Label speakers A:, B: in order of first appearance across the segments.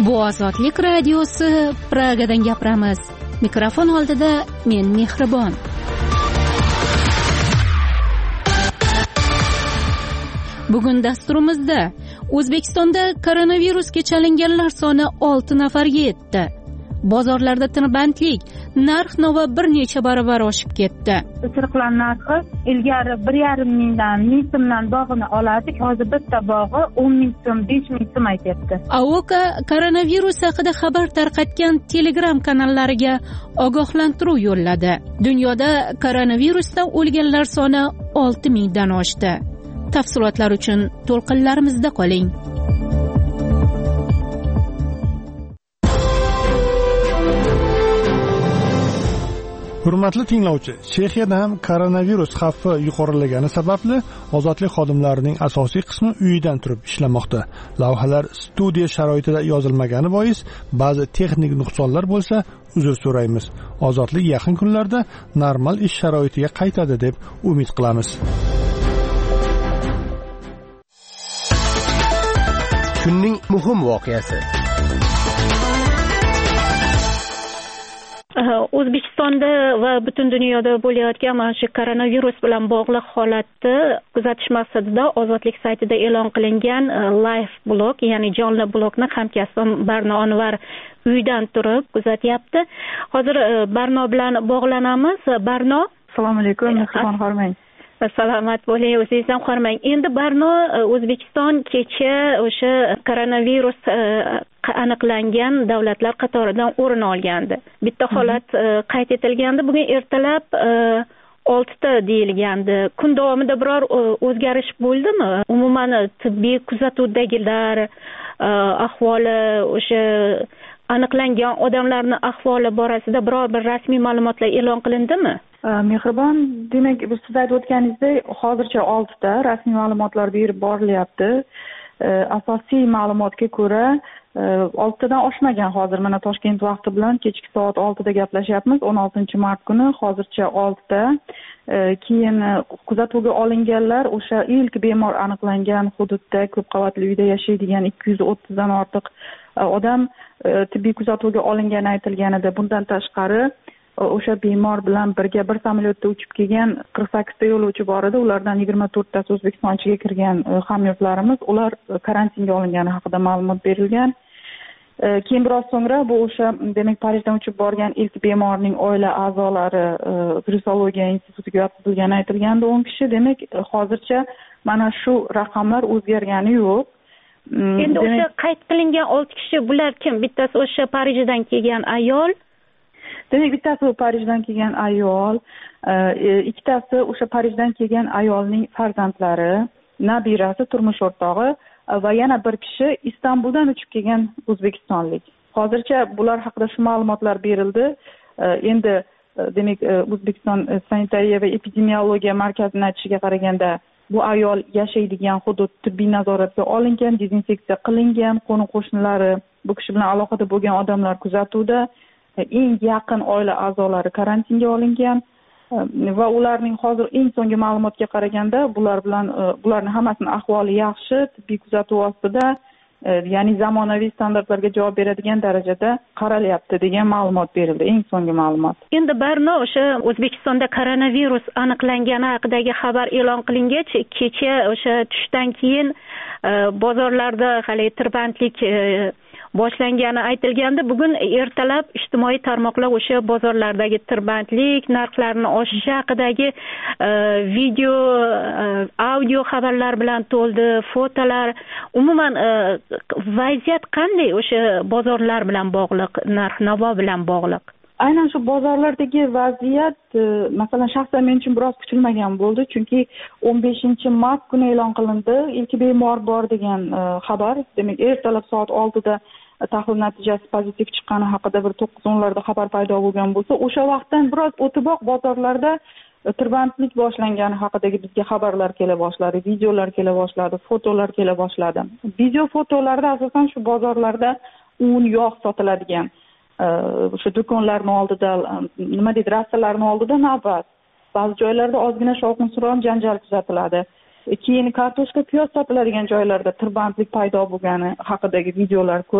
A: Bu Ozodlik radiosi, Pragadan gapiramiz. Mikrofon oldida men Mehribon. Bugun dasturimizda O'zbekistonda koronavirusga chalinganlar soni 6 nafarga yetdi. Bozorlarda tirbandlik narx-navo bir necha barobar oshib ketdi.
B: Chiriqlar narxi ilgari 1,5 mingdan 1000 so'mdan bog'ini olardik, hozir bitta bog'i 10 ming so'm, 5 ming so'm aytyapti.
A: AOKA koronavirus haqida xabar tarqatgan Telegram kanallariga ogohlantiruv yo'lladi. Dunyoda koronavirusdan o'lganlar soni 6 mingdan oshdi. Tafsilotlar uchun to'lqinlarimizda qoling.
C: Hurmatli tinglovchi, Chexiyada ham koronavirus xavfi yuqorilagani sababli ozodlik xodimlarining asosiy qismi uyidan turib ishlamoqda. Lavhalar studiya sharoitida yozilmagani bois ba'zi texnik nuqsonlar bo'lsa, uzr so'raymiz. Ozodlik yaqin kunlarda normal ish sharoitiga qaytadi deb umid qilamiz.
D: Kunning muhim voqeasi.
E: O'zbekistonda va butun dunyoda bo'layotgan mana shu koronavirus bilan bog'liq holatni kuzatish maqsadida Ozodlik saytida e'lon qilingan live blog, ya'ni jonli blogni hamkasbim Barno Anvar uydan turib kuzatyapti. Hozir Barno bilan bog'lanamiz. Barno,
B: Assalomu alaykum, Mehribon Xormang.
E: Salomat bo'ling, o'zingizdan qormang. Endi Barno, O'zbekiston kecha o'sha koronavirus aniqlangan davlatlar qatoridan o'rin olgandi. Bitta holat qayd etilgandi. Bugun ertalab 6 ta deyilgandi. Kun davomida biror o'zgarish bo'ldimi? Umuman tibbiy kuzatuvdagilar ahvoli, o'sha aniqlangan odamlarning ahvoli borasida biror bir rasmiy ma'lumotlar e'lon qilindimi?
B: Mehribon, demak, siz aytib o'tganingizdek, hozircha 6 ta rasmiy ma'lumotlar berib borilyapti. Asosiy ma'lumotga ko'ra 6 tadan oshmagan. Hozir mana Toshkent vaqti bilan kechki soat 6 da gaplashyapmiz. 16-mart kuni hozircha 6 ta. Keyin kuzatuvga olinganlar o'sha ilk bemor aniqlangan hududda ko'p qavatli uyda yashaydigan 230 dan ortiq odam tibbiy kuzatuvga olingani aytilganida, bundan tashqari o'sha bemor bilan birga bir samolyotda uchib kelgan 48 ta yo'lovchi bor edi. Ulardan 24 tasi O'zbekiston ichiga kirgan hamyurtlarimiz, ular karantinga olingani haqida ma'lumot berilgan. Keyin biroz so'ngra bu o'sha demak Parijdan uchib borgan ilk bemorning oila a'zolari virusologiya institutiga yotqizilgani aytilgandi 10 kishi. Demak, hozircha mana shu raqamlar o'zgargani yo'q.
E: Endi o'sha qayd qilingan 6 kishi bular kim? Bittasi o'sha Parijdan kelgan ayol.
B: Demak, bittasi Parijdan kelgan ayol, ikkitasi o'sha Parijdan kelgan ayolning farzandlari, nabirasi, turmush o'rtog'i va yana bir kishi Istanbuldan uchib kelgan o'zbekistonlik. Hozircha bular haqida shu ma'lumotlar berildi. Endi demak, O'zbekiston sanitariya va epidemiologiya markazining aytishiga qaraganda, bu ayol yashaydigan hudud tibbiy nazoratga olingan, dezinfeksiya qilingan, qo'ni-qo'shnilari, bu kishi bilan aloqada bo'lgan odamlar kuzatuvda. Eng yaqin oila a'zolari karantinga olingan va ularning hozir eng so'nggi ma'lumotga qaraganda bularning hammasining ahvoli yaxshi, tibbiy kuzatuv ostida, ya'ni zamonaviy standartlarga javob beradigan darajada qaralyapti degan ma'lumot berildi, eng so'nggi ma'lumot.
E: Endi Barno, o'sha O'zbekistonda koronavirus aniqlangani haqidagi xabar e'lon qilingach, kecha o'sha tushdan keyin bozorlarda hali tirbandlik boshlangani aytilgandi. Bugun ertalab ijtimoiy tarmoqlar o'sha bozorlardagi tirbandlik, narxlarning oshishi haqidagi video, audio xabarlar bilan to'ldi, fotolar. Umuman vaziyat qanday o'sha bozorlar bilan bog'liq, narx-navo bilan bog'liq?
B: Aynan shu bozorlardagi vaziyat, masalan, shaxsan men uchun biroz kutilmagan bo'ldi, chunki 15-mart kuni e'lon qilindi, ilk bemor bor degan xabar. Demak, ertalab soat 6 da tahlil natijasi pozitiv chiqqani haqida bir 9:10larda xabar paydo bo'lgan bo'lsa, o'sha vaqtdan biroz o'tiboq bozorlarda tirbandlik boshlangani haqidagi bizga xabarlar kela boshladi, videolar kela boshladi, fotolar kela boshladi. Video fotolarda asosan shu bozorlarda un, yog' sotiladigan o'sha do'konlarning oldida, nima deydi, rastalarning oldida navbat. Ba'zi joylarda ozgina shovqin-suron, janjal kuzatiladi. Keyin kartoshka, piyoz sotiladigan joylarda tirbandlik paydo bo'lgani haqidagi videolar ko'p.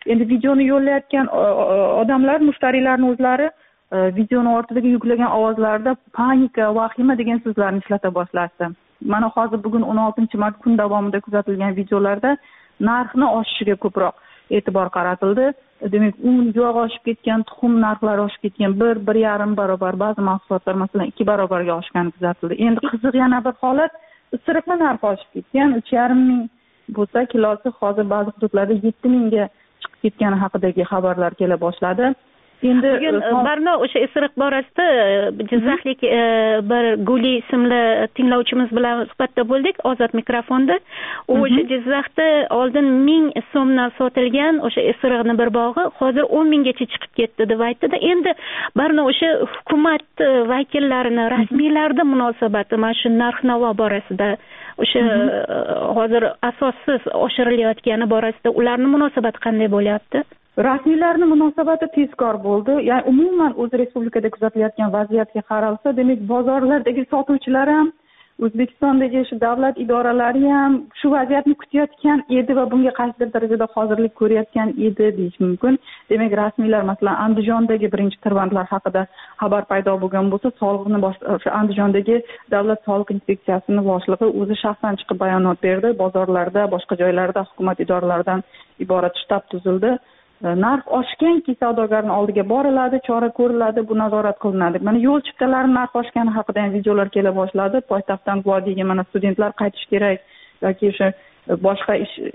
B: endi videoni yo'llayotgan odamlar, mushtariylarning o'zlari videoni ortiga yuklagan ovozlarda panika, vahima degan so'zlarni ishlata boshlashdi. Mana hozir bugun 16-mart kun davomida kuzatilgan videolarda narxni oshishiga ko'proq e'tibor qaratildi. Demak, un, yog' oshib ketgan, tuxum narxlari oshib ketgan, 1-1,5 barobar, ba'zi mahsulotlar masalan 2 barobarga oshgani kuzatildi. Endi qiziq yana bir holat, isiriqning narxi oshib ketgan. 3,5 ming bo'lsa, kilosi hozir ba'zi hududlarda 7 mingga chiqib ketgani haqidagi xabarlar kela boshladi. Endi
E: bugun Barno o'sha isiriq borasida Jizzaxlik bir Guli ismli tinglovchimiz bilan suhbatda bo'ldik, ozod mikrofonda. U o'sha Jizzaxda oldin 1000 so'mdan sotilgan o'sha isiriqning bir bog'i hozir 10 minggacha chiqib ketdi deb aytdi-da. Endi Barno o'sha hukumat vakillarini, rasmiylarning munosabati mana shu narx-navo borasida, o'sha hozir asossiz oshirilayotgani borasida ularning munosabati qanday bo'lyapti?
B: Rasmiylarning munosabati tezkor bo'ldi. Ya'ni umuman o'z respublikada kuzatilayotgan vaziyatga qaralsa, demak bozorlardagi sotuvchilar ham, O'zbekistondagi shu davlat idoralari ham shu vaziyatni kutayotgan edi va bunga qaysidir darajada hozirlik ko'rayotgan edi deyish mumkin. Demak, rasmiylar masalan Andijondagi birinchi tirbandlar haqida xabar paydo bo'lgan bo'lsa, sog'liqni o'sha Andijondagi davlat soliq inspeksiyasining boshlig'i o'zi shaxsan chiqib bayonot berdi. Bozorlarda, boshqa joylarda hukumat idoralaridan iborat shtab tuzildi. Narx oshganki savdogarning oldiga boriladi, chora ko'riladi, bu nazorat qilinadi. Mana yo'l chiptalari narx oshgani haqida ham videolar kela boshladi. Poytaxtdan vodiyga mana studentlar qaytish kerak yoki o'sha boshqa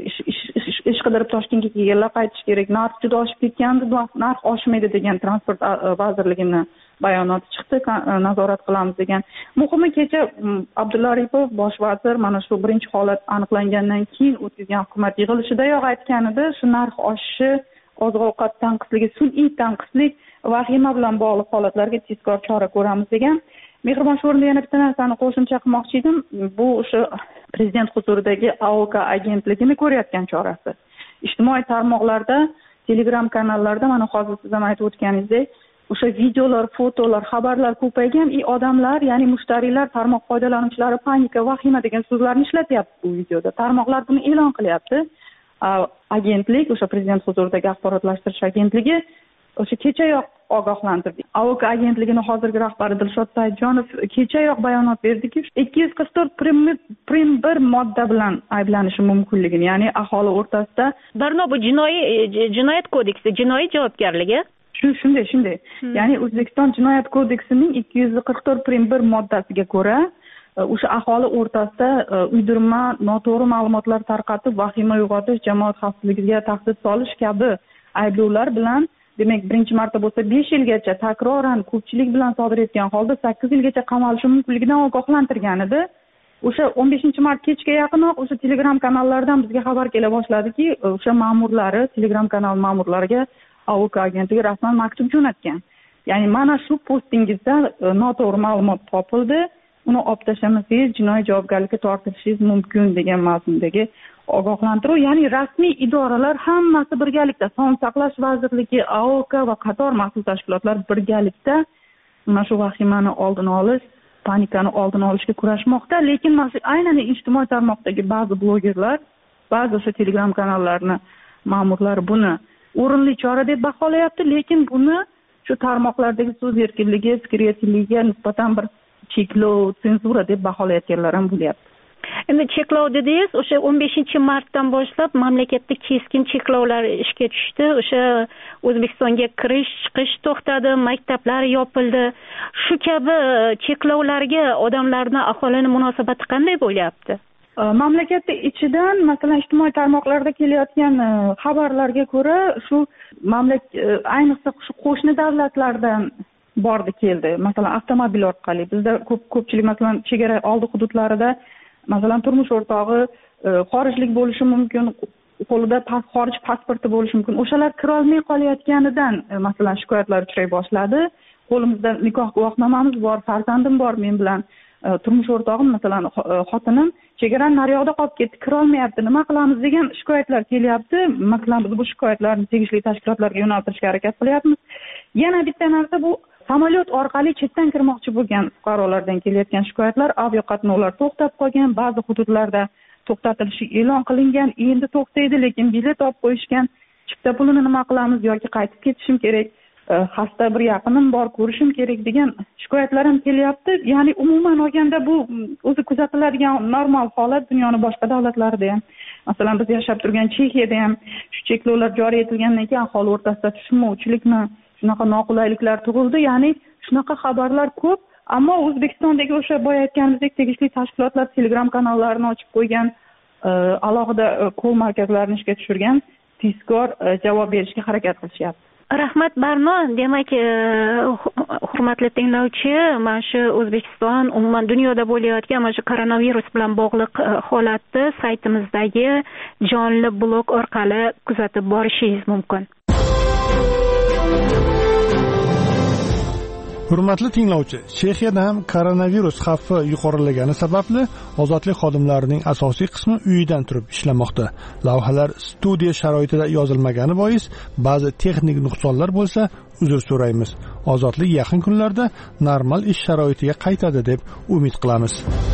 B: ish qidirib Toshkentga kelganlar qaytish kerak. Narx juda oshib ketgandi, narx oshmaydi degan transport vazirligining bayonoti chiqdi, nazorat qilamiz degan. Muhimi kecha Abdulla Aripov bosh vazir mana shu birinchi holat aniqlangandan keyin o'tkazgan hukumat yig'ilishidayoq aytgan edi, shu narx oshishi, oziq-ovqat tanqisligi, sun'iy tanqislik, vahima bilan bog'liq holatlarga tezkor chora ko'ramiz degan. Mehribon shu o'rinda yana bitta narsani qo'shimcha qilmoqchi edim. Bu o'sha prezident huzuridagi AOK agentligini ko'rayotgan chorasi. Ijtimoiy tarmoqlarda, Telegram kanallarda mana hozir siz ham aytib o'tganingizdek, o'sha videolar, fotolar, xabarlar ko'paygan, odamlar, ya'ni mushtariylar, tarmoq foydalanuvchilari panika, vahima degan so'zlarni ishlatyapti bu videoda. Tarmoqlar buni e'lon qilyapti. Agentlik, o'sha prezident huzuridagi axborotlashtirish agentligi o'sha kechayoq ogohlantirdi. AOK agentligining hozirgi rahbari Dilshod Saidjonov kechayoq bayonot berdiki, 244 prim 1 modda bilan ayblanishi mumkinligini, ya'ni aholi o'rtasida
E: Barno bu jinoyat kodeksi, jinoiy javobgarligi.
B: Shunday. Ya'ni O'zbekiston jinoyat kodeksining 244 prim 1 moddasiga ko'ra o'sha aholi o'rtasida uydirma, noto'g'ri ma'lumotlar tarqatib, vahima uyg'otish, jamoat xavfsizligiga tahdid solish kabi ayblovlar bilan, demak, birinchi marta bo'lsa 5 yilgacha takroran ko'pchilik bilan sodir etgan holda 8 yilgacha qamalishi mumkinligidan ogohlantirgan edi. O'sha 15-mart kechga yaqinoq o'sha Telegram kanallardan bizga xabar kela boshladiki, o'sha ma'murlari, Telegram kanal ma'murlariga AOK agentligi rasman maktub jo'natgan. Ya'ni mana shu postingizda noto'g'ri ma'lumot topildi, uni olib tashlamasangiz jinoiy javobgarlikka tortilishingiz mumkin degan mazmundagi ogohlantiruv. Ya'ni rasmiy idoralar hammasi birgalikda, Sog'liqni saqlash vazirligi, AOK va qator mas'ul tashkilotlar birgalikda mana shu vahimani oldini olish, panikani oldini olishga kurashmoqda. Lekin aynan ijtimoiy tarmoqdagi ba'zi blogerlar, ba'zi o'sha Telegram kanallarning ma'murlari buni o'rinli chora deb baholayapti, lekin buni shu tarmoqlardagi so'z erkinligi, fikr erkinligiga nisbatan bir cheklov, senzura deb baholayotganlar ham bo'lyapti.
E: Endi cheklov dedingiz, o'sha 15-martdan boshlab mamlakatda keskin cheklovlar ishga tushdi. O'sha O'zbekistonga kirish, chiqish to'xtadi, maktablar yopildi. Shu kabi cheklovlarga odamlarning, aholining munosabati qanday bo'lyapti?
B: Mamlakatda ichidan, masalan, ijtimoiy tarmoqlarda kelayotgan xabarlarga ko'ra, shu ayniqsa shu qo'shni davlatlardan bordi keldi. Masalan, avtomobil orqali bizda ko'pchilik masalan chegara oldi hududlarida masalan turmush o'rtog'i xorijlik bo'lishi mumkin, qo'lida xorij pasporti bo'lishi mumkin. O'shalar kira olmay qolayotganidan masalan shikoyatlar uchray boshladi. Qo'limizda nikoh guvohnomamiz bor, farzandim bor, men bilan turmush o'rtog'im masalan xotinim chegaradan naryoqda qolib ketdi, kira olmayapti, nima qilamiz degan shikoyatlar kelyapti. Masalan, biz bu shikoyatlarni tegishli tashkilotlarga yo'naltirishga harakat qilyapmiz. Yana bitta narsa bu samolyot orqali chetdan kirmoqchi bo'lgan fuqarolardan kelayotgan shikoyatlar, aviaqatnovlar to'xtab qolgan, ba'zi hududlarda to'xtatilishi e'lon qilingan, endi to'xtaydi, lekin bilet olib qo'yishgan. chipta pulini nima qilamiz yoki qaytib ketishim kerak, xasta bir yaqinim bor, ko'rishim kerak degan shikoyatlar ham kelyapti. Ya'ni umuman olganda bu o'zi kuzatiladigan normal holat dunyoning boshqa davlatlarida ham. Masalan, biz yashab turgan Chexiyada ham shu cheklovlar joriy etilgandan keyin aholi o'rtasida tushunmovchilikmi, shunaqa noqulayliklar tug'ildi. Ya'ni shunaqa xabarlar ko'p, ammo O'zbekistondagi o'sha boya aytganimizdek tegishli tashkilotlar Telegram kanallarini ochib qo'ygan, alohida kol markazlarini ishga tushirgan, tezkor javob berishga harakat qilishyapti.
E: Rahmat Barno, demak, hurmatli tinglovchi, mana shu O'zbekiston, umuman dunyoda bo'layotgan mana shu koronavirus bilan bog'liq holatni saytimizdagi jonli blog orqali kuzatib borishingiz mumkin.
C: Hurmatli tinglovchi, Chexiyada ham koronavirus xavfi yuqorilagani sababli ozodlik xodimlarining asosiy qismi uyidan turib ishlamoqda. Lavhalar studiya sharoitida yozilmagani bois ba'zi texnik nuqsonlar bo'lsa, uzr so'raymiz. Ozodlik yaqin kunlarda normal ish sharoitiga qaytadi deb umid qilamiz.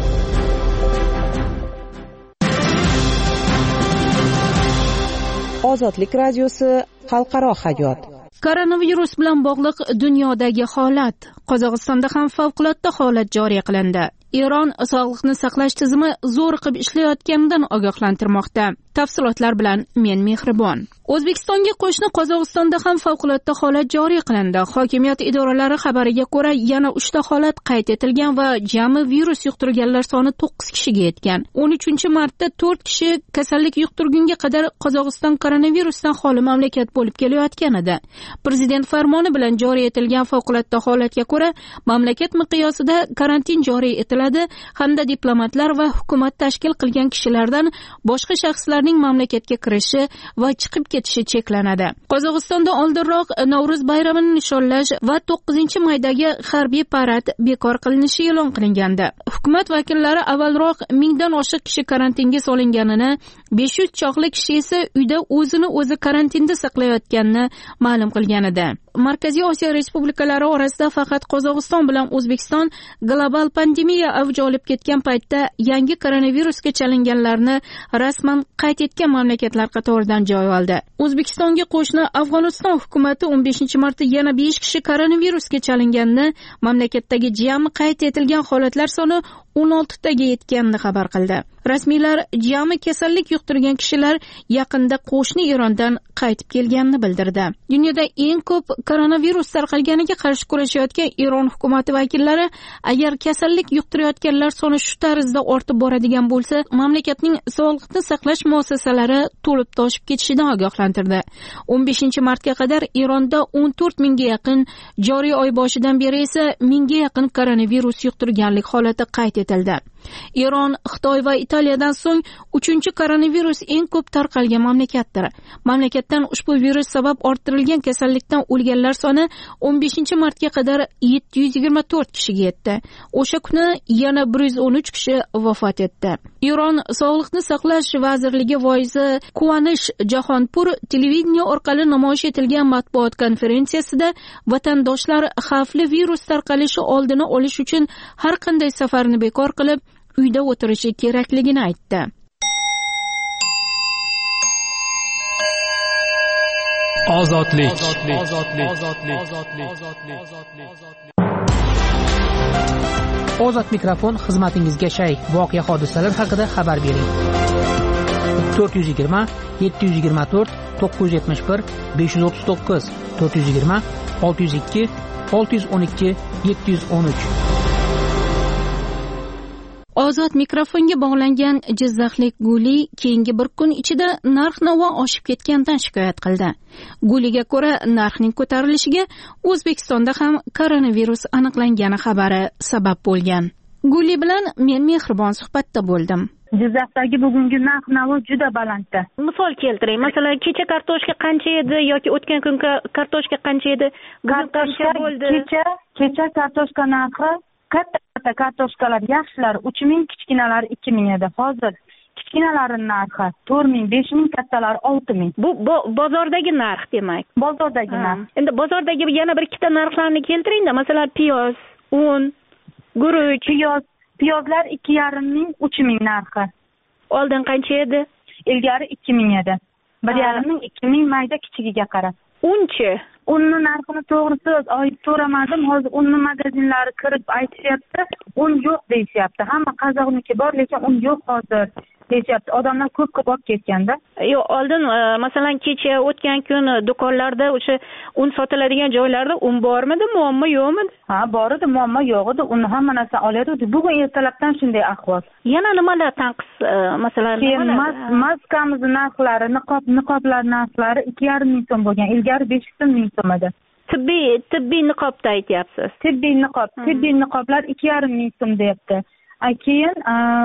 F: Ozodlik radiosi xalqaro hayot.
A: Koronavirus bilan bog'liq dunyodagi holat. Qozog'istonda ham favqulodda holat joriy qilindi. Eron sog'liqni saqlash tizimi zo'riqib ishlayotganidan ogohlantirmoqda. Tafsilotlar bilan men Mehribon. O'zbekistonga qo'shni Qozog'istonda ham favqulodda holat joriy qilindi. Hokimiyat idoralari xabariga ko'ra, yana 3 ta holat qayd etilgan va jami virus yuqtirganlar soni 9 kishiga yetgan. 13-martda 4 kishi kasallik yuqtirgunga qadar Qozog'iston koronavirusdan xoli mamlakat bo'lib kelayotgan edi. Prezident farmoni bilan joriy etilgan favqulodda holatga ko'ra, mamlakat miqyosida karantin joriy etiladi hamda diplomatlar va hukumat tashkil qilgan kishilardan boshqa shaxslarning mamlakatga kirishi va chiqib ketishi cheklanadi. Qozog'istonda oldinroq Navro'z bayramini nishonlash va 9-maydagi harbiy parad bekor qilinishi e'lon qilingandi. Hukumat vakillari avvalroq 1000 dan oshiq kishi karantinga solinganini, 500 choqli kishi esa uyda o'zini o'zi karantinda saqlayotganini ma'lum qilgan edi. Markaziy Osiyo respublikalari orasida faqat Qozog'iston bilan O'zbekiston global pandemiya avj olib ketgan paytda yangi koronavirusga chalinganlarni rasman qayd etgan mamlakatlar qatoridan joy oldi. O'zbekistonga qo'shni Afg'oniston hukumati 15-martda yana 5 kishi koronavirusga chalinganini, mamlakatdagi jami qayd etilgan holatlar soni 16 taga yetganini xabar qildi. Rasmiylar jami kasallik yuqtirgan kishilar yaqinda qo'shni Erondan qaytib kelganini bildirdi. Dunyoda eng ko'p koronavirus tarqalganiga qarshi kurashayotgan Eron hukumati vakillari agar kasallik yuqtirayotganlar soni shu tarzda ortib boradigan bo'lsa, mamlakatning sog'liqni saqlash muassasalari to'lib toshib ketishidan ogohlantirdi. 15-martga qadar Eronda 14 mingga yaqin, joriy oy boshidan beri esa 1000 ga yaqin koronavirus yuqtirganlik holati qayd etildi. Eron, Xitoy va Italiyadan so'ng 3-koronavirus eng ko'p tarqalgan mamlakatdir. Mamlakatdan ushbu virus sabab orttirilgan kasallikdan o'lganlar soni 15-martga qadar 724 kishiga yetdi. O'sha kuni yana 113 kishi vafot etdi. Eron Sog'liqni saqlash vazirligi voizi Quvanish Jahonpur televideniya orqali namoyish etilgan matbuot konferensiyasida vatandoshlar xavfli virus tarqalishi oldini olish uchun har qanday safarni bekor qilib, uyda o'tirishi kerakligini aytdi.
G: Ozodlik. Ozod mikrofon xizmatingizga shay. Voqea hodisalar haqida xabar bering. 420 724 971 539 420 602 612 713.
A: Ozod mikrofonga bog'langan Jizzaxlik Guli keyingi bir kun ichida narx-navo oshib ketgandan shikoyat qildi. Guliga ko'ra, narxning ko'tarilishiga O'zbekistonda ham koronavirus aniqlangani xabari sabab bo'lgan. Guli bilan men Mehribon suhbatda bo'ldim.
B: Jizzaxdagi bugungi narx-navo juda balandda.
E: Misol keltiring. Masalan, kecha kartoshka qancha edi yoki o'tgan kun kartoshka qancha edi? Bugun qancha bo'ldi?
B: Kecha kartoshka narxi katta kartoshkalar yaxshilar 3000, kichkinalar 2000 edi. Hozir kichkinalaring narxi 4000, 5000, kattalar 6000.
E: Bu bozordagi narx demak.
B: Bozordagi narx.
E: Endi bozordagi yana bir ikkita narxlarni keltiring-da. Masalan, piyoz, un, guruch,
B: piyozlar 2,5 ming, 3000 narxi.
E: Oldin qancha edi?
B: Ilgari 2000 edi. 1,5-2 ming mayda kichigiga qarab.
E: Unchi
B: Unni narxini to'g'risi oyib so'ramadim. Hozir unni magazinlari kirib aytishyapti, un yo'q deyishyapti. Hamma Qozoqniki bor, lekin un yo'q hozir deyishyapti. Odamlar ko'p olib ketganda.
E: Yo'q, oldin masalan kecha o'tgan kun do'konlarda o'sha un sotiladigan joylarda un bormidi, muammo yo'qmidi?
B: Ha, bor edi, muammo yo'q edi. Uni hamma narsa olardi. Bugun ertalabdan shunday ahvol.
E: Yana nimalar tanqis masalan?
B: Keyin maskamiz narxlari, niqoblar narxlari 2,5 ming so'm bo'lgan. Ilgari 500 ming so'm edi.
E: Tibbiy niqobda aytyapsiz.
B: Tibbiy niqoblar 2,5 ming so'm deyapti. Keyin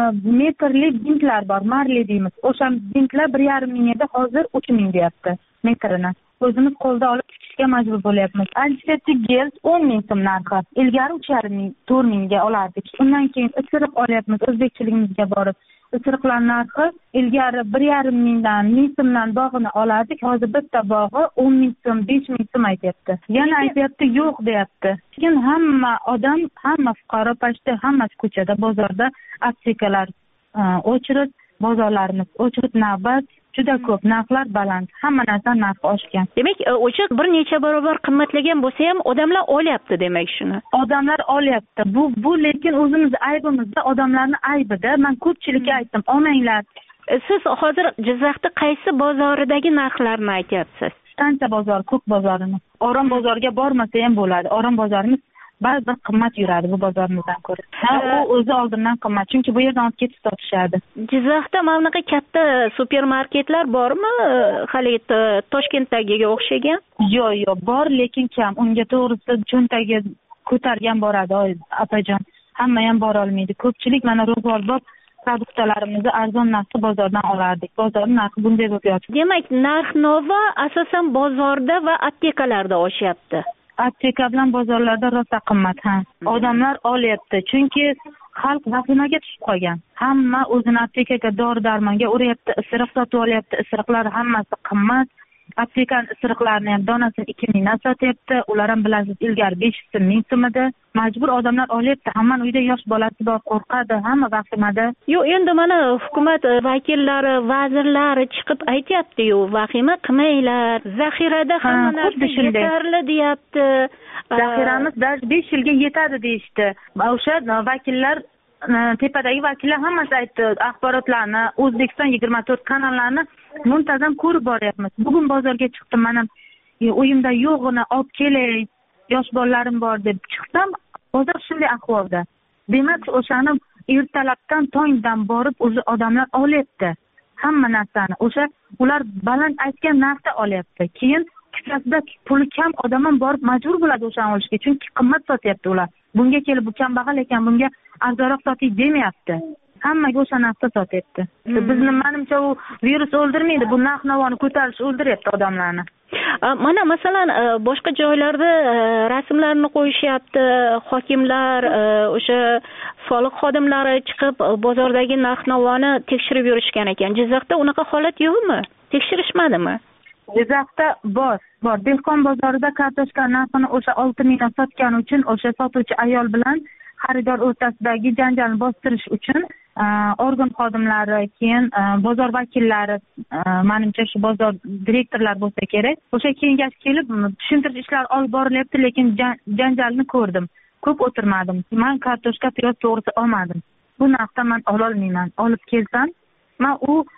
B: metrli bintlar bor, marli deymiz. O'sha bintlar 1,5 ming edi, hozir 3 ming deyapti metrini. O'zimiz qo'lda olib chiqishga majbur bo'lyapmiz. Antiseptik gel 10 ming so'm narxi. Ilgari 3,5 ming, 4 mingga olardik. Undan keyin isiriq olyapmiz o'zbekchiligimizga borib. Isiriqlar narxi ilgari 1,5 mingdan, 1000 so'mdan bog'ini olardik. Hozir bitta bog'i 10 ming so'm, 5 ming so'm aytyapti. Yana aytyapti yo'q deyapti. Keyin hamma odam, hamma fuqaro pashta, hammasi ko'chada, bozorda aptekalar o'chirib, bozorlarimiz o'chirib, navbat juda ko'p, narxlar baland, hamma narsa narxi oshgan.
E: Demak, o'sha bir necha barobar qimmatlagan bo'lsa ham odamlar olyapti demak shuni.
B: Odamlar olyapti. Bu lekin o'zimiz aybimizda, odamlarning aybida. Men ko'pchilikka aytdim, olmanglar.
E: Siz hozir Jizzaxda qaysi bozoridagi narxlarni aytyapsiz?
B: Stansiya bozori, ko'k bozorini. Orom bozoriga bormasa ham bo'ladi. Orom bozorimiz ba'zida qimmat yuradi bu bozorimizdan ko'ra. U o'zi oldindan qimmat, chunki bu yerdan olib ketib sotishadi.
E: Jizzaxda mana bunaqa katta supermarketlar bormi? Hali Toshkentdagiga o'xshagan?
B: Yo'q, bor, lekin kam. Unga to'g'risi cho'ntagi ko'targan boradi, opajon. Hamma ham bora olmaydi. Ko'pchilik mana ro'zg'orbop produktlarimizni arzon narxda bozordan olardik. Bozor narxi bunday bo'lib yotibdi.
E: Demak, narx-navo asosan bozorda va aptekalarda oshyapti.
B: Apteka bilan bozorlarda rosa qimmat, ha. Odamlar olyapti, chunki xalq vahimaga tushib qolgan. Hamma o'zini aptekaga dori-darmonga uryapti, isiriq sotib olyapti. Isiriqlar hammasi qimmat. Aptekaning isiriqlarini ham donasini 2 mingdan sotyapti. Ular ham bilasiz, ilgari 500 ming so'm edi. Majbur odamlar olyapti. Hamma uyda yosh bolasi bor, qo'rqadi, hamma vahimada.
E: Yo'q, endi mana hukumat vakillari, vazirlari chiqib aytyapti-yu, vahima qilmanglar. Zaxirada hamma narsa yetarli deyapti.
B: Zaxiramiz 5 yilga yetadi deyishdi. O'sha vakillar, tepadagi vakillar hammasi aytdi, axborotlarni, O'zbekiston 24 kanallarni muntazam ko'rib boryapmiz. Bugun bozorga chiqdim, mana uyimda yo'g'ini olib kelay, yosh bolalarim bor deb chiqsam, bozor shunday ahvolda. Demak, o'shani ertalabdan tongdan borib o'zi odamlar olyapti. Hamma narsani. O'sha ular baland aytgan narxda olyapti. Keyin kissasida puli kam odam ham borib majbur bo'ladi o'shani olishga, chunki qimmat sotyapti ular. Bunga kelib bu kambag'al ekan, bunga arzonroq soting demayapti. Hammaga o'sha narxda sotyapti. Bizni menimcha u virus o'ldirmaydi, bu narx-navoni ko'tarish o'ldiryapti odamlarni.
E: Mana masalan boshqa joylarda rasmlarni qo'yishyapti, hokimlar, o'sha soliq xodimlari chiqib bozordagi narx-navoni tekshirib yurishgan ekan. Jizzaxda unaqa holat yo'qmi? Tekshirishmadimi?
B: Jizzaxda bor. Dehqon bozorida kartoshka narxini o'sha 6 mingdan sotgani uchun o'sha sotuvchi ayol bilan xaridor o'rtasidagi janjalni bostirish uchun organ xodimlari, keyin bozor vakillari, menimcha shu bozor direktorlar bo'lsa kerak, o'sha kengash kelib tushuntirish ishlari olib borilyapti, lekin janjalni ko'rdim. Ko'p o'tirmadim. Men kartoshka, piyoz to'g'risi olmadim. Bu narxda men ololmayman. Olib kelsam, men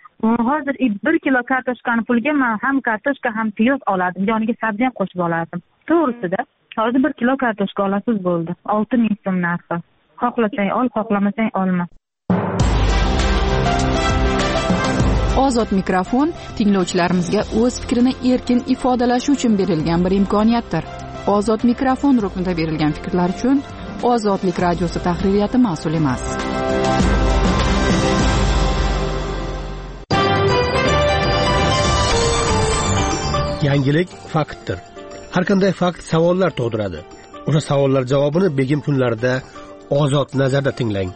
B: hozir 1 kilo kartoshkani puliga men ham kartoshka ham piyoz oladim. Yoniga sabzi ham qo'shib olardim. To'g'risida hozir 1 kilo kartoshka olasiz bo'ldi. 6 ming so'm narxi. Xohlasang ol, xohlamasang olma.
H: Ozod mikrofon tinglovchilarimizga o'z fikrini erkin ifodalashi uchun berilgan bir imkoniyatdir. Ozod mikrofon ruknida berilgan fikrlar uchun Ozodlik radiosi tahririyati mas'ul emas.
D: Yangilik faktdir. Har qanday fakt savollar tug'diradi. O'sha savollar javobini begim kunlarida Ozod nazarda tinglang.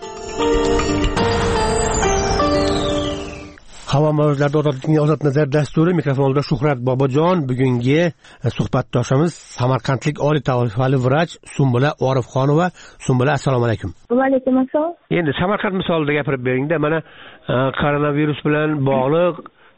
D: Havo mavzularida Ozod nazar dasturi, mikrofonda Shuhrat Bobojon. Bugungi suhbatdoshimiz Samarqandlik oliy tavsifali vrach Sumbula Orifxonova. Sumbula, assalomu alaykum.
I: Va alaykum assalom.
D: Endi Samarqand misolida gapirib bering-da, mana koronavirus bilan bog'liq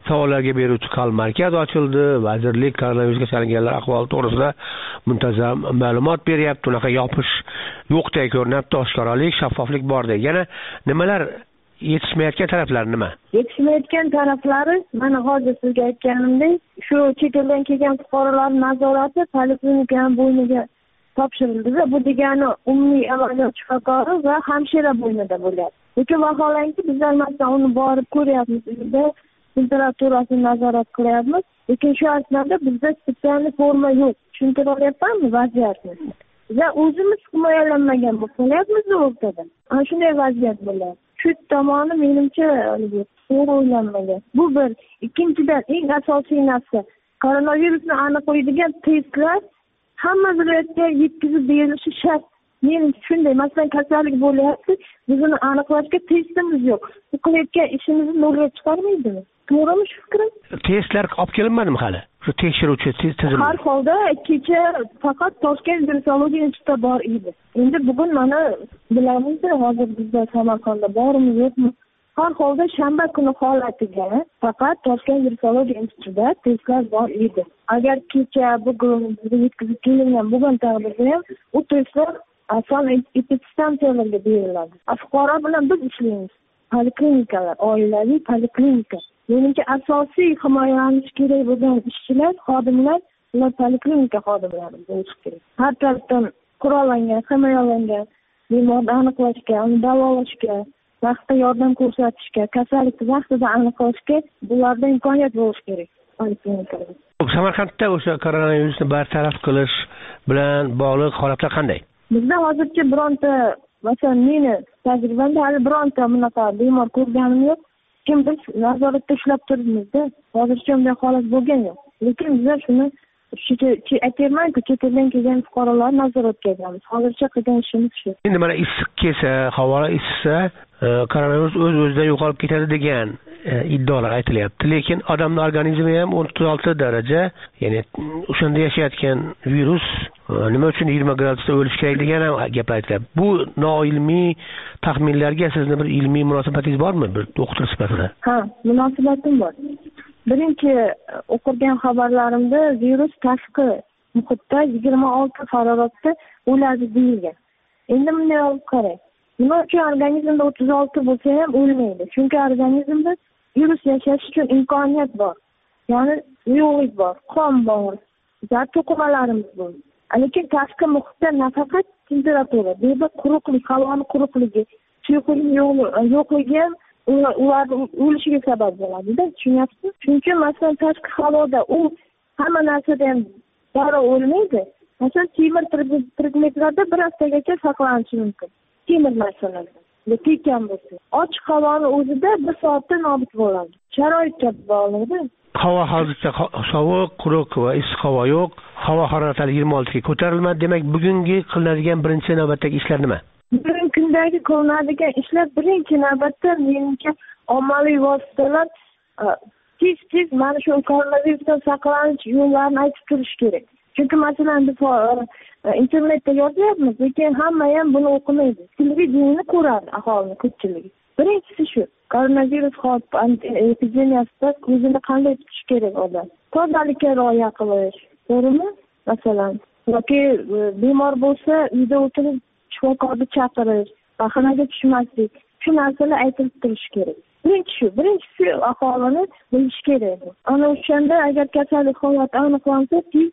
D: savollarga beruvchi kal markaz ochildi. Vazirlik koronavirusga chalinganlar ahvoli to'g'risida muntazam ma'lumot beryapti. Unaqa yopish yo'qdek ko'rinadi, oshkoralik, shaffoflik bordek. Yana nimalar yetishmayotgan taraflari nima?
I: Yetishmayotgan taraflari mana hozir sizga aytganimdek, shu chet eldan kelgan fuqarolar nazorati poliklinikani bo'yniga topshirildi. Bu degani umumiy amaliyot shifokori va hamshira bo'ynida bo'ladi. Lekin vaholanki bizlar masalan uni borib ko'ryapmiz, uyda temperaturasini nazorat qilyapmiz. Lekin shu asnoda bizda spesial forma yo'q. Tushuntira olyapmanmi vaziyatni? Biz o'zimiz himoyalanmagan bo'lib qolyapmiz o'rtada. Ana shunday vaziyat bo'ladi. Shu tomoni menimcha to'g'ri o'ylanmagan. Bu bir. Ikkinchidan eng asosiy narsa koronavirusni aniqlaydigan testlar hamma viloyatga yetkazib berilishi shart. Men shunday, masalan, kasallik bo'lyapti, biz uni aniqlashga testimiz yo'q. Bu qilayotgan ishimizni nolga chiqarmaydimi? To'g'rimi shu fikrim?
D: Testlar olib kelinmadimi hali? Shu tekshiruvchi tizim.
I: Har holda kecha faqat Toshkent virusologiya institutida bor edi. Endi bugun mana bilamiz, hozir bizda Samarqandda bormi, yo'qmi? Har holda shanba kuni holatiga faqat Toshkent virusologiya institutida testlar bor edi. Agar kecha bugun bizga yetkazib kelingan bo'lgan taqdirda ham u testlar asosan epistansiyalarga beriladi. Fuqaro bilan biz ishlaymiz. Poliklinikalar, oilaviy poliklinika. Menimcha asosiy himoyalanish kerak bo'lgan ishchilar, xodimlar, ular poliklinika xodimlari bo'lishi kerak. Har tarafdan qurollangan, himoyalangan, bemorni aniqlashga, uni davolashga, vaqtida yordam ko'rsatishga, kasallikni vaqtida aniqlashga bularda imkoniyat bo'lishi kerak poliklinikalarda.
D: Samarqandda o'sha koronavirusni bartaraf qilish bilan bog'liq holatlar qanday?
I: Bizda hozircha bironta, masalan, meni tajribamda hali bironta bunaqa bemor ko'rganim yo'q. Kim biz nazoratda ushlab turibmiz-da. Hozircha unday holat bo'lgan yo'q. Lekin biz shuni aytaymanku, chet eldan kelgan fuqarolarni nazoratga olamiz. Hozircha qilgan ishimiz shu.
D: Endi mana issiq kelsa, havo isisa, koronavirus o'z-o'zidan yo'qolib ketadi degan iddaolar aytilyapti. Lekin odamning organizmi ham 36 daraja, ya'ni o'shanda yashayotgan virus nima uchun 20 gradusda o'lishi kerak degan gaplar aytilyapti. Bu noilmiy taxminlarga sizning bir ilmiy munosabatingiz bormi, bir doktor sifatida?
I: Ha, munosabatim bor. Birinchi o'qigan xabarlarimda virus tashqi muhitda 26 haroratda o'ladi deyilgan. Endi bunday olib qarang. Nima uchun organizmda 36 bo'lsa ham o'lmaydi? Chunki organizmda virus yashash uchun imkoniyat bor. Ya'ni yo'qlik bor, qon bor, zar to'qimalarimiz bor. Lekin tashqi muhitda nafaqat temperatura, bunda quruqlik, havoning quruqligi, suyuqlik yo'qligi ham ular o'lishiga sabab bo'ladi-da, tushunyapsizmi? Chunki masalan tashqi havoda u hamma narsada ham darrov o'lmaydi. Masalan temir predmetlarda bir haftagacha saqlanishi mumkin. Temir narsalarda. Lekin bo'lsa, ochiq havoni o'zida bir soatda nobud bo'ladi. Sharoitga bog'liqda.
D: Havo hozircha sovuq, quruq va issiq havo yo'q. Havo harorati 26 ga ko'tarilmadi. Demak, bugungi qilinadigan birinchi navbatdagi ishlar nima?
I: Bugungi kundagi qilinadigan ishlar birinchi navbatda menimcha ommaviy vositalar tez mana shu koronavirusdan saqlanish yo'llarini aytib turish kerak. Chunki masalan biz internetda yozyapmiz, lekin hamma ham buni o'qimaydi. Televideniyani ko'radi aholining ko'pchiligi. Birinchisi shu, koronavirus epidemiyasida o'zini qanday tutish kerak odam? Tozalikka rioya qilish, to'g'rimi? Masalan, yoki bemor bo'lsa, uyda o'tirib shifokorni chaqirish, vahimaga tushmaslik, shu narsalar aytilib turish kerak. Birinchisi aholini bilish kerak. Ana o'shanda agar kasallik holati aniqlansa, tez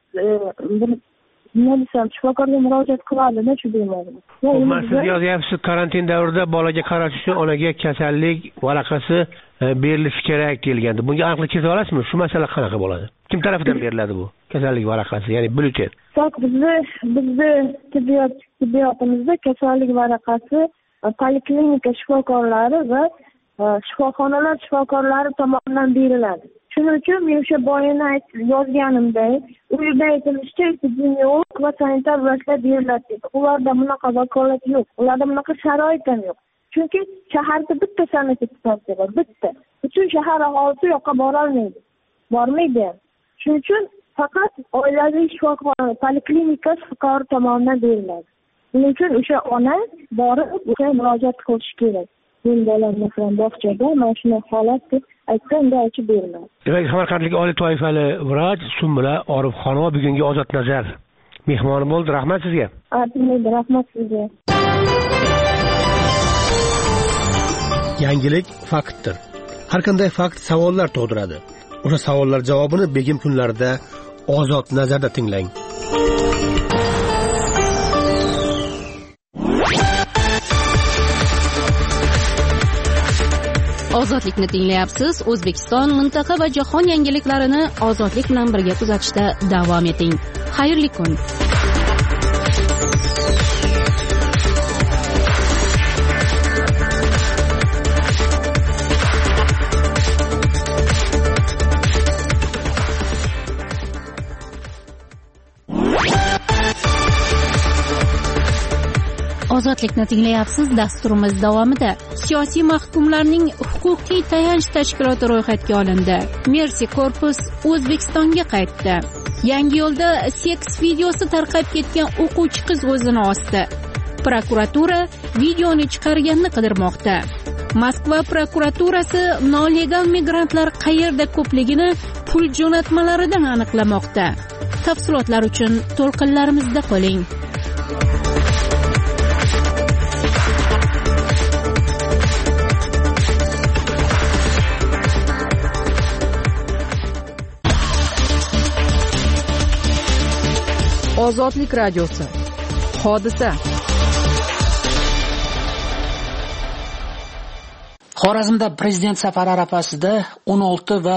I: nima desam, shifokorga murojaat qiladi-da shu bemorni.
D: Siz yozyapsiz, karantin davrida bolaga qarash uchun onaga kasallik varaqasi berilishi kerak deyilgandi. Bunga aniqlik kirita olasizmi? Shu masala qanaqa bo'ladi? Kim tomonidan beriladi bu kasallik varaqasi, ya'ni bulletin?
I: Bizni tibbiyotimizda kasallik varaqasi poliklinika shifokorlari va shifoxonalar shifokorlari tomonidan beriladi. Shuning uchun men o'sha boyini yozganimday, u yerda aytilishicha epidemiolog va sanitar vrachlar beriladi dedi. Ularda bunaqa vakolat yo'q, ularda bunaqa sharoit ham yo'q. Chunki shaharda bitta sanitar stansiya bor, bitta. Butun shahar aholisi yoqqa borolmaydi. Bormaydi ham. Shuning uchun faqat oilaviy shifoxona, poliklinika shifokori tomonidan beriladi. Shuning uchun o'sha ona borib o'sha murojaat qilish kerak. men bolam masalan bog'chada mana shunday holat deb aytsa unda aytib beradi.
D: Demak, Samarqandlik oliy toifali vrach Sumbula Orifxonova bugungi Ozod nazar mehmoni bo'ldi. Rahmat sizga.
I: Rahmat sizga.
J: Yangilik faktdir. Har qanday fakt savollar tug'diradi. O'sha savollar javobini begim kunlarida Ozod nazarda tinglang.
A: Ozodlikni tinglayapsiz. O'zbekiston, mintaqa va jahon yangiliklarini ozodlik bilan birga kuzatishda davom eting. Xayrli kun. Ozodlikni tinglayapsiz. Dasturimiz davomida siyosiy mahkumlarning huquqiy tayanch tashkiloti ro'yxatga olindi. Mercy Korpus O'zbekistonga qaytdi. Yangiyo'lda seks videosi tarqab ketgan o'quvchi qiz o'zini osdi. Prokuratura videoni chiqarganni qidirmoqda. Moskva prokuraturasi nolegal migrantlar qayerda ko'pligini pul jo'natmalaridan aniqlamoqda. Tafsilotlar uchun to'lqinlarimizda qoling.
H: Ozodlik radiosi. Hodisa.
G: Xorazmda prezident safari arafasida 16 va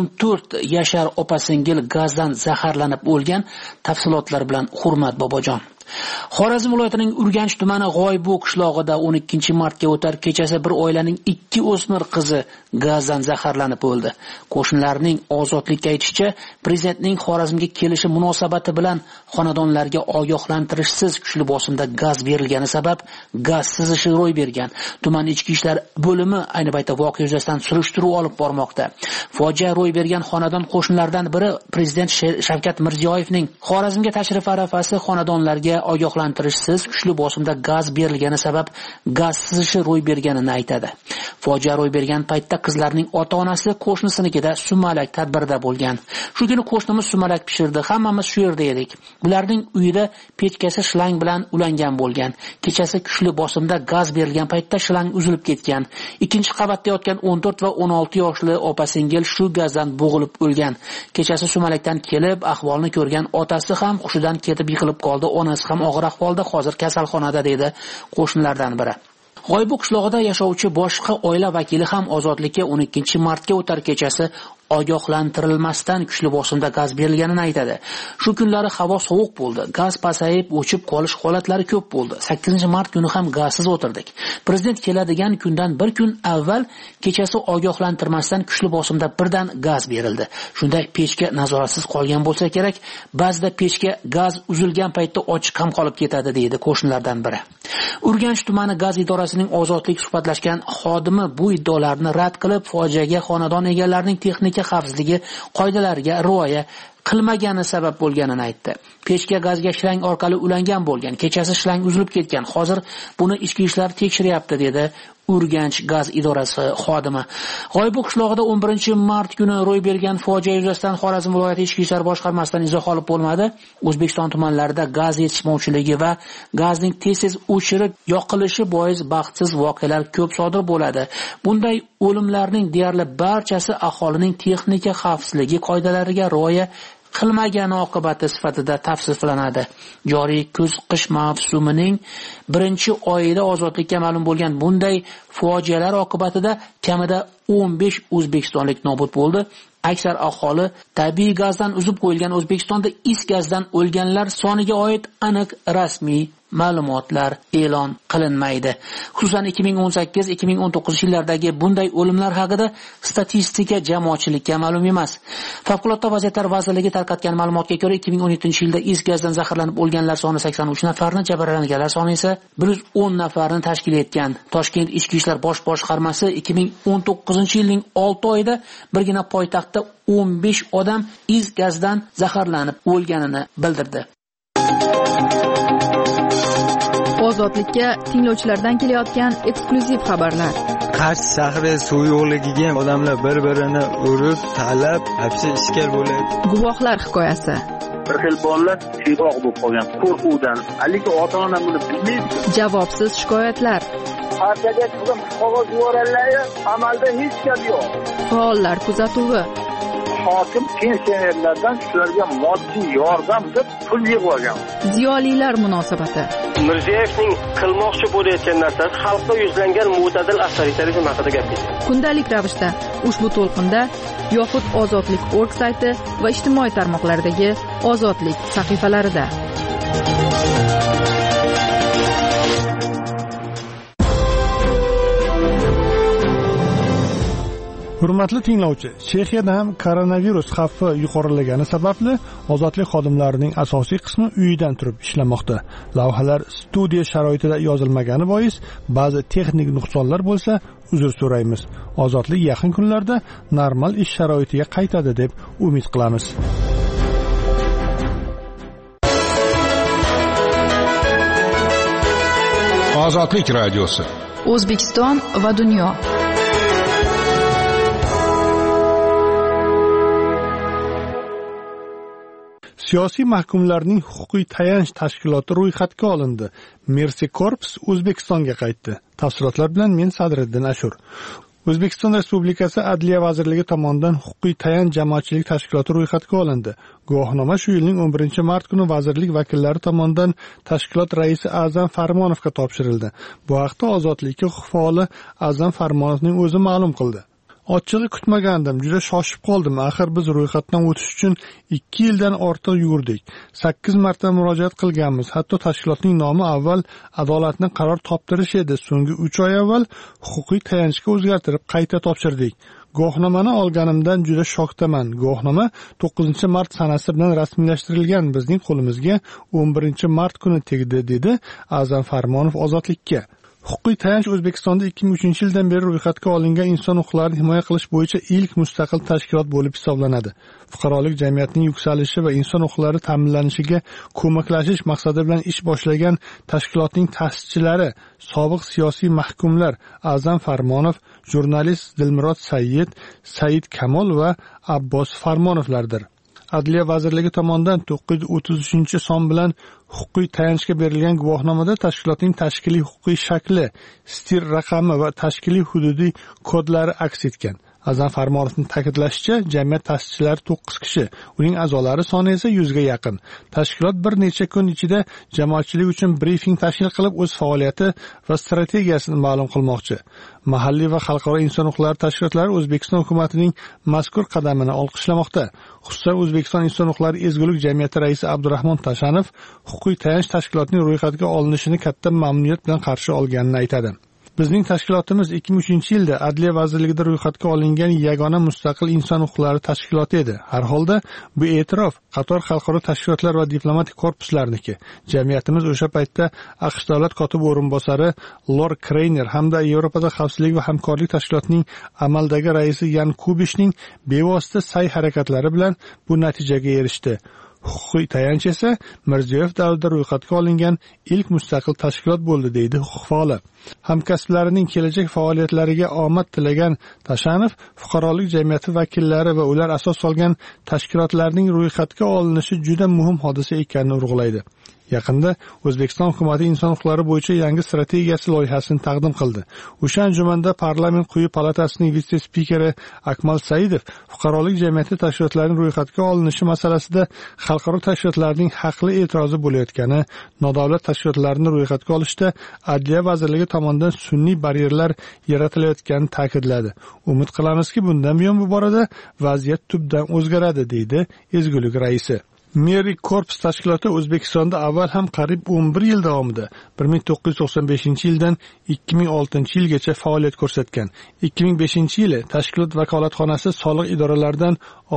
G: 14 yashar opa-singil gazdan zaharlanib o'lgan. Tafsilotlar bilan Hurmat Bobojon. Xorazm viloyatining Urganch tumani G'oybu qishlog'ida 12 martga o'tar kechasi bir oilaning 2 o'smir qizi gazdan zaharlanib o'ldi. Qo'shnilarning ozodlikka aytishicha, prezidentning Xorazmga kelishi munosabati bilan xonadonlarga ogohlantirishsiz kuchli bosimda gaz berilgani sabab gaz sizishi ro'y bergan. Tuman ichki ishlar bo'limi ayni paytda voqea yuzasidan surishtiruv olib bormoqda. Fojia ro'y bergan xonadon qo'shnilaridan biri prezident Shavkat Mirziyoyevning Xorazmga tashrif arafasi xonadonlarga ogohlantirishsiz kuchli bosimda gaz berilgani sabab gaz sizishi ro'y berganini aytadi. Fojia ro'y bergan paytda qizlarning ota-onasi qo'shnisinikida sumalak tadbirda bo'lgan. Shu kuni qo'shnimiz sumalak pishirdi, hammamiz shu yerda edik. Bularning uyida pechkasi shlang bilan ulangan bo'lgan. Kechasi kuchli bosimda gaz berilgan paytda shlang uzilib ketgan. Ikkinchi qavatda yotgan 14 va 16 yoshli opa-singil shu gazdan bo'g'ilib o'lgan. Kechasi sumalakdan kelib ahvolni ko'rgan otasi ham hushidan ketib yiqilib qoldi, onasi ham og'ir ahvolda, hozir kasalxonada dedi qo'shnilardan biri. G'oybu qishlog'ida yashovchi boshqa oila vakili ham ozodlikka 12 martga o'tar kechasi ogohlantirilmasdan kuchli bosimda gaz berilganini aytadi. Shu kunlari havo sovuq bo'ldi. Gaz pasayib, o'chib qolish holatlari ko'p bo'ldi. 8-mart kuni ham gazsiz o'tirdik. Prezident keladigan kundan bir kun avval kechasi ogohlantirmasdan kuchli bosimda birdan gaz berildi. Shunda pechka nazoratsiz qolgan bo'lsa kerak, ba'zida pechka gaz uzilgan paytda ochiq ham qolib ketadi deydi qo'shnilardan biri. Urganch tumani gaz idorasining ozodlik suhbatlashgan xodimi bu iddaolarni rad qilib, fojiaga xonadon egalarining texnika xavfsizligi qoidalariga rioya qilmagani sabab bo'lganini aytdi. Pechka gazga shlang orqali ulangan bo'lgan. Kechasi shlang uzilib ketgan. Hozir buni ichki ishlar tekshiryapti dedi Urganch gaz idorasi xodimi. G'oybu qishlog'ida 11 mart kuni ro'y bergan fojia yuzasidan Xorazm viloyati ichki ishlar boshqarmasidan izoh olib bo'lmadi. O'zbekiston tumanlarida gaz yetishmovchiligi va gazning tez-tez o'chirib yoqilishi bois baxtsiz voqealar ko'p sodir bo'ladi. Bunday o'limlarning deyarli barchasi aholining texnika xavfsizligi qoidalariga rioya qilmagani oqibati sifatida tavsiflanadi. Joriy kuz-qish mavsumining 1-oyida ozodlikka ma'lum bo'lgan bunday fojialar oqibatida kamida 15 o'zbekistonlik nobud bo'ldi. Aksar aholi tabiiy gazdan uzib qo'yilgan O'zbekistonda is gazdan o'lganlar soniga oid aniq rasmiy ma'lumotlar e'lon qilinmaydi. Xususan 2018-2019 yillardagi bunday o'limlar haqida statistika jamoatchilikka ma'lum emas. Favqulodda vaziyatlar vazirligi tarqatgan ma'lumotga ko'ra 2017-yilda is gazdan zaharlanib o'lganlar soni 83 nafarni, jabrlanganlar soni esa 110 nafarni tashkil etgan. Toshkent ichki ishlar bosh boshqarmasi 2019-yilning 6 oyida birgina poytaxtda 15 odam is gazdan zaharlanib o'lganini bildirdi.
H: ozodlikka tinglovchilardan kelayotgan eksklyuziv xabarlar.
K: Qarshi shahri suv yo'qligiga odamlar bir-birini urib, talab, hapsi ishkal bo'ladi.
H: Guvohlar hikoyasi.
L: Bir xil bolalar siyroq bo'lib qolgan qo'rquvdan, haligi ota-ona buni bilmaydi.
H: Javobsiz shikoyatlar.
L: Partiyaga chiqib qog'oz yuborganlar, amalda hech gap yo'q.
H: Faollar kuzatuvi.
L: Hokim pensionerlardan shularga moddiy yordam deb pul yig'ib olgan.
H: Ziyolilar munosabati.
M: Mirziyevning qilmoqchi bo'layotgan narsasi xalqqa yuzlangan mo'tadil avtoritarizm haqida gapirdi.
H: Kundalik ravishda ushbu to'lqinda yoxud ozodlik.org sayti va ijtimoiy tarmoqlardagi ozodlik sahifalarida.
C: Hurmatli tinglovchi, Chexiyada ham koronavirus xavfi yuqorilagani sababli ozodlik xodimlarining asosiy qismi uyidan turib ishlamoqda. Lavhalar studiya sharoitida yozilmagani bois ba'zi texnik nuqsonlar bo'lsa, uzr so'raymiz. Ozodlik yaqin kunlarda normal ish sharoitiga qaytadi deb umid qilamiz.
N: Ozodlik radiosi.
H: O'zbekiston va dunyo.
C: Siyosiy mahkumlarning huquqiy tayanch tashkiloti ro'yxatga olindi. Mercy Corps O'zbekistonga qaytdi. Tafsilotlar bilan men Sadriddin Ashur. O'zbekiston Respublikasi Adliya vazirligi tomonidan huquqiy tayanch jamoatchilik tashkiloti ro'yxatga olindi. Guvohnoma shu yilning 11-mart kuni vazirlik vakillari tomonidan tashkilot raisi A'zam Farmonovga topshirildi. Bu haqda Ozodlikka faoli A'zam Farmonovning o'zi ma'lum qildi. Ochig'i kutmagandim, juda shoshib qoldim. Axir biz ro'yxatdan o'tish uchun 2 yildan ortiq yurdik. 8 marta murojaat qilganmiz. Hatto tashkilotning nomi avval adolatni qaror toptirish edi. So'nggi 3 oy avval huquqiy tayanchga o'zgartirib qayta topshirdik. Guvohnomani olganimdan juda shokdaman. Guvohnoma 9-mart sanasi bilan rasmiylashtirilgan. Bizning qo'limizga 11-mart kuni tegdi, dedi A'zam Farmonov Ozodlikka. Huquqiy tayanch O'zbekistonda 2003-yildan beri ro'yxatga olingan inson huquqlarini himoya qilish bo'yicha ilk mustaqil tashkilot bo'lib hisoblanadi. Fuqarolik jamiyatining yuksalishi va inson huquqlari ta'minlanishiga ko'maklashish maqsadi bilan ish boshlagan tashkilotning ta'sischilari sobiq siyosiy mahkumlar A'zam Farmonov, jurnalist Dilmurod Sayyid, Said Kamol va Abbos Farmonovlardir. Adliya vazirligi tomonidan 933-son bilan huquqiy tayanchga berilgan guvohnomada tashkilotning tashkiliy huquqiy shakli, stir raqami va tashkiliy hududiy kodlari aks etgan. A'zam Farmonovning ta'kidlashicha, jamiyat ta'sischilari 9 kishi, uning a'zolari soni esa 100 ga yaqin. Tashkilot bir necha kun ichida jamoatchilik uchun brifing tashkil qilib, o'z faoliyati va strategiyasini ma'lum qilmoqchi. Mahalliy va xalqaro inson huquqlari tashkilotlari O'zbekiston hukumatining mazkur qadamini olqishlamoqda. Xususan, O'zbekiston inson huquqlari ezgulik jamiyati raisi Abdurahmon Tashanov huquqiy tayanch tashkilotining ro'yxatga olinishini katta mamnuniyat bilan qarshi olganini aytadi. Bizning tashkilotimiz 2003-yilda Adliya vazirligida ro'yxatga olingan yagona mustaqil inson huquqlari tashkiloti edi. Har holda bu e'tirof qator xalqaro tashkilotlar va diplomatik korpuslarniki. Jamiyatimiz o'sha paytda AQSh davlat kotibi o'rinbosari Lord Kreyner hamda Yevropada xavfsizlik va hamkorlik tashkilotining amaldagi raisi Yan Kubishning bevosita sa'y-harakatlari bilan bu natijaga erishdi. Huquqiy tayanch esa Mirziyoyev davrida ro'yxatga olingan ilk mustaqil tashkilot bo'ldi, deydi huquq faoli. Hamkasblarining kelajak faoliyatlariga omad tilagan Tashanov fuqarolik jamiyati vakillari va ular asos solgan tashkilotlarning ro'yxatga olinishi juda muhim hodisa ekanini urg'ulaydi. Yaqinda O'zbekiston hukumati inson huquqlari bo'yicha yangi strategiyasi loyihasini taqdim qildi. O'sha anjumanda parlament quyi palatasining vitse-spikeri Akmal Saidov fuqarolik jamiyati tashkilotlarining ro'yxatga olinishi masalasida xalqaro tashkilotlarning haqli e'tirozi bo'layotgani, nodavlat tashkilotlarni ro'yxatga olishda Adliya vazirligi tomonidan sun'iy baryerlar yaratilayotganini ta'kidladi. Umid qilamizki, bundan buyon bu borada vaziyat tubdan o'zgaradi, deydi ezgulik raisi. Mercy Corps tashkiloti O'zbekistonda avval ham qariyb 11 yil davomida 1995-yildan 2006-yilgacha faoliyat ko'rsatgan. 2005-yili tashkilot vakolatxonasi soliq idoralaridan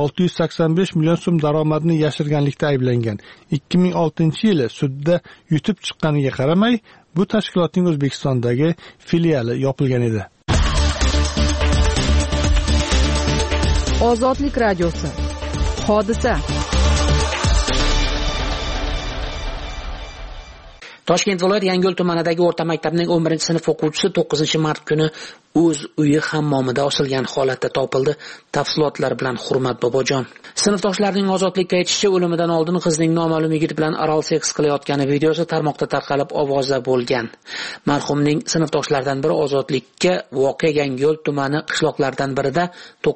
C: 685 million so'm daromadni yashirganlikda ayblangan. 2006-yili sudda yutib chiqqaniga qaramay, bu tashkilotning O'zbekistondagi filiali yopilgan edi.
H: Ozodlik radiosi. Hodisa.
G: Toshkent viloyati Yangiyo'l tumanidagi o'rta maktabning 11-sinf o'quvchisi 9-mart kuni o'z uyi hammomida osilgan holatda topildi. Tafsilotlar bilan Hurmat Bobojon. Sinfdoshlarining ozodlikka aytishicha, o'limidan oldin qizning noma'lum yigit bilan oral seks qilayotgani videosi tarmoqda tarqalib ovozda bo'lgan. Marhumning sinfdoshlaridan biri ozodlikka voqea Yangiyo'l tumani qishloqlaridan birida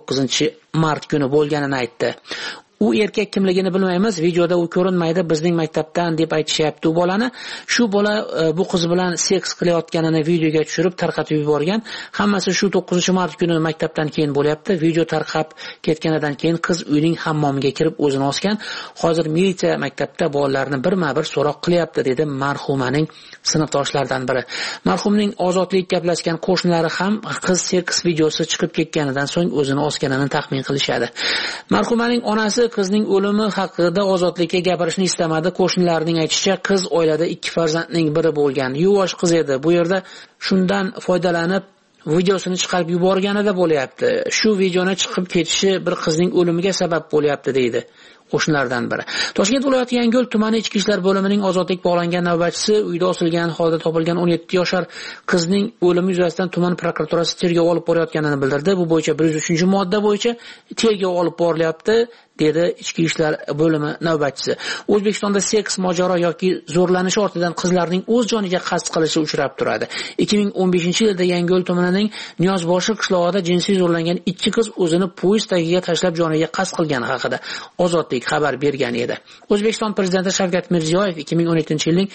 G: 9-mart kuni bo'lganini aytdi. U erkak kimligini bilmaymiz, videoda u ko'rinmaydi, bizning maktabdan deb aytishyapti u bolani. Shu bola bu qiz bilan seks qilayotganini videoga tushirib tarqatib yuborgan. Hammasi shu 9-mart kuni maktabdan keyin bo'lyapti. Video tarqab ketganidan keyin qiz uyning hammomiga kirib o'zini osgan. Hozir militsiya maktabda bolalarni birma-bir so'roq qilyapti, dedi marhumaning sinfdoshlaridan biri. Marhumning ozodlikka gaplashgan qo'shnilari ham qiz seks videosi chiqib ketganidan so'ng o'zini osganini taxmin qilishadi. Marhumaning onasi qizning o'limi haqida ozodlikka gapirishni istamadi. Qo'shnilarining aytishicha, qiz oilada 2 farzandning biri bo'lgan. Yuvosh qiz edi. Bu yerda shundan foydalanib videosini chiqarib yuborganida bo'lyapti. Shu videoni chiqib ketishi bir qizning o'limiga sabab bo'lyapti, deydi qo'shnilardan biri. Toshkent viloyati Yangiyo'l tumani ichki ishlar bo'limining ozodlik bog'langan navbatchisi uyda osilgan holda topilgan 17 yoshar qizning o'limi yuzasidan tuman prokuraturasi tergov olib borayotganini bildirdi. Bu bo'yicha 103-modda bo'yicha tergov olib borilyapti, dedi ichki ishlar bo'limi navbatchisi. O'zbekistonda seks mojaro yoki zo'rlanish ortidan qizlarning o'z joniga qasd qilishi uchrab turadi. 2015-yilda Yangiyo'l tumanining Niyozboshi qishlog'ida jinsiy zo'rlangan 2 qiz o'zini poyezd tagiga tashlab joniga qasd qilgani haqida Ozodlik xabar bergan edi. O'zbekiston prezidenti Shavkat Mirziyoyev 2017-yilning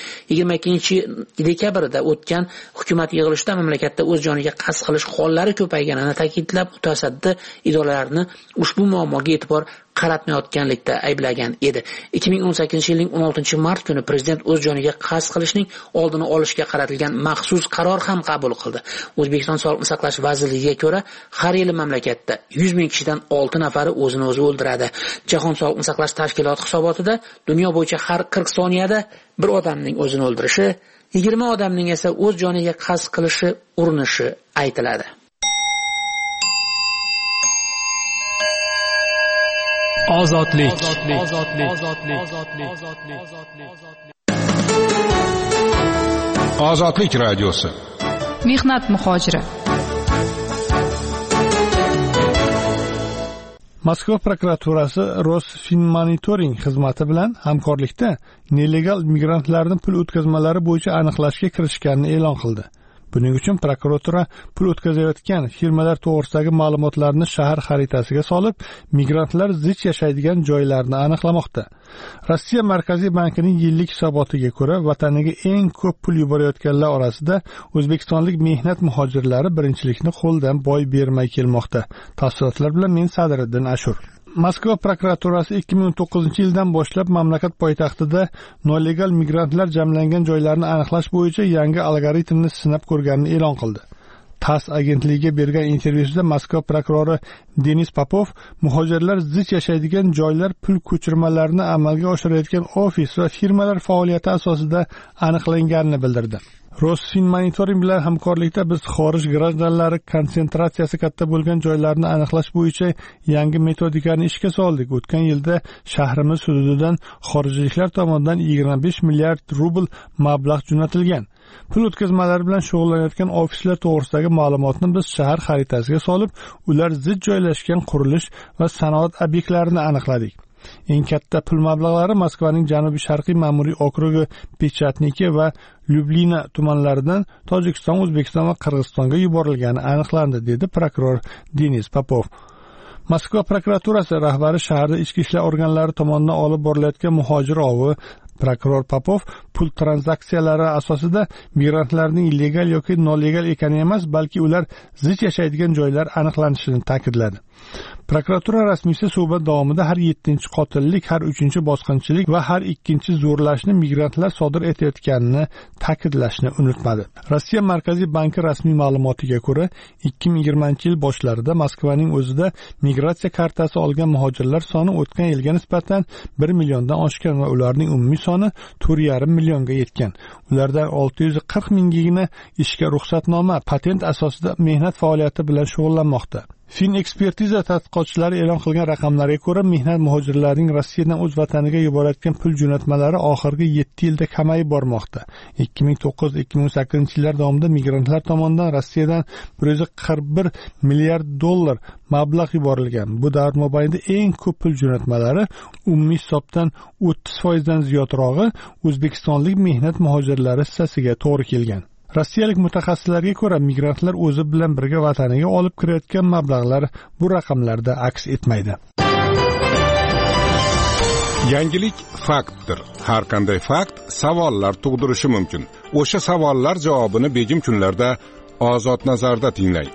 G: 22-dekabrida o'tgan hukumat yig'ilishida mamlakatda o'z joniga qasd qilish hollari ko'payganini ta'kidlab, mutasaddi idoralarni ushbu muammoga e'tibor qaratmayotganlikda ayblagan edi. 2018-yilning 16-mart kuni prezident o'z joniga qasd qilishning oldini olishga qaratilgan maxsus qaror ham qabul qildi. O'zbekiston Sog'liqni saqlash vazirligiga ko'ra, har yili mamlakatda 100 ming kishidan 6 nafari o'zini o'zi o'ldiradi. Jahon Sog'liqni saqlash tashkiloti hisobotida dunyo bo'yicha har 40 soniyada bir odamning o'zini o'ldirishi, 20 odamning esa o'z joniga qasd qilishi urinishi aytiladi.
O: Ozodlik.
N: Ozodlik radiosi.
H: Mehnat muhojiri.
C: Moskva prokuraturasi Rosfinmonitoring xizmati bilan hamkorlikda nelegal migrantlarning pul o'tkazmalari bo'yicha aniqlashga kirishganini e'lon qildi. Buning uchun prokuratura pul o'tkazayotgan firmalar to'g'risidagi ma'lumotlarni shahar xaritasiga solib, migrantlar zich yashaydigan joylarni aniqlamoqda. Rossiya Markaziy bankining yillik hisobotiga ko'ra, vataniga eng ko'p pul yuborayotganlar orasida o'zbekistonlik mehnat muhojirlari birinchilikni qo'ldan boy bermay kelmoqda. Tafsilotlar bilan men Sadriddin Ashur. Moskva prokuraturasi 2009-yildan boshlab mamlakat poytaxtida nolegal migrantlar jamlangan joylarni aniqlash bo'yicha yangi algoritmni sinab ko'rganini e'lon qildi. TASS agentligiga bergan intervyusida Moskva prokurori Denis Popov muhojirlar zich yashaydigan joylar pul ko'chirmalarini amalga oshirayotgan ofis va firmalar faoliyati asosida aniqlanganini bildirdi. Rosfinmonitoring bilan hamkorlikda biz xorij grajdanlari konsentratsiyasi katta bo'lgan joylarni aniqlash bo'yicha yangi metodikani ishga soldik. O'tgan yilda shahrimiz hududidan xorijliklar tomonidan 25 milliard rubl mablag' jo'natilgan. Pul o'tkazmalari bilan shug'ullanayotgan ofislar to'g'risidagi ma'lumotni biz shahar xaritasiga solib, ular zich joylashgan qurilish va sanoat obyektlarini aniqladik. Eng katta pul mablag'lari Moskvaning janubi-sharqiy ma'muriy okrugi Pechatniki va Lyublina tumanlaridan Tojikiston, O'zbekiston va Qirg'izistonga yuborilgani aniqlandi, dedi prokuror Denis Popov. Moskva prokuraturasi rahbari shaharda ichki ishlar organlari tomonidan olib borilayotgan muhojir ovi prokuror Popov pul tranzaksiyalari asosida migrantlarning legal yoki nolegal ekani emas, balki ular zich yashaydigan joylar aniqlanishini ta'kidladi. Prokuratura rasmiysi suhbat davomida har 7-qotillik, har 3-bosqinchilik va har 2-zo'rlashni migrantlar sodir etayotganini ta'kidlashni unutmadi. Rossiya Markaziy banki rasmiy ma'lumotiga ko'ra, 2020-yil boshlarida Moskvaning o'zida migratsiya kartasi olgan muhojirlar soni o'tgan yilga nisbatan 1 milliondan oshgan va ularning umumiy soni 4,5 millionga yetgan. Ulardan 640 mingigina ishga ruxsatnoma, patent asosida mehnat faoliyati bilan shug'ullanmoqda. Fin ekspertiza tadqiqotchilari e'lon qilgan raqamlarga ko'ra, mehnat muhojirlarining Rossiyadan o'z vataniga yuborayotgan pul jo'natmalari oxirgi 7 yilda kamayib bormoqda. 2009-2018 yillar davomida migrantlar tomonidan Rossiyadan 141 milliard dollar mablag' yuborilgan. Bu davr mobaynida eng ko'p pul jo'natmalari umumiy hisobdan 30% dan ziyodrog'i o'zbekistonlik mehnat muhojirlari hissasiga to'g'ri kelgan. Rossiyalik mutaxassislarga ko'ra, migrantlar o'zi bilan birga vataniga olib kirayotgan mablag'lar bu raqamlarda aks etmaydi.
N: Yangilik faktdir. Har qanday fakt savollar tug'dirishi mumkin. O'sha savollar javobini begim kunlarda Ozod nazarda tinglang.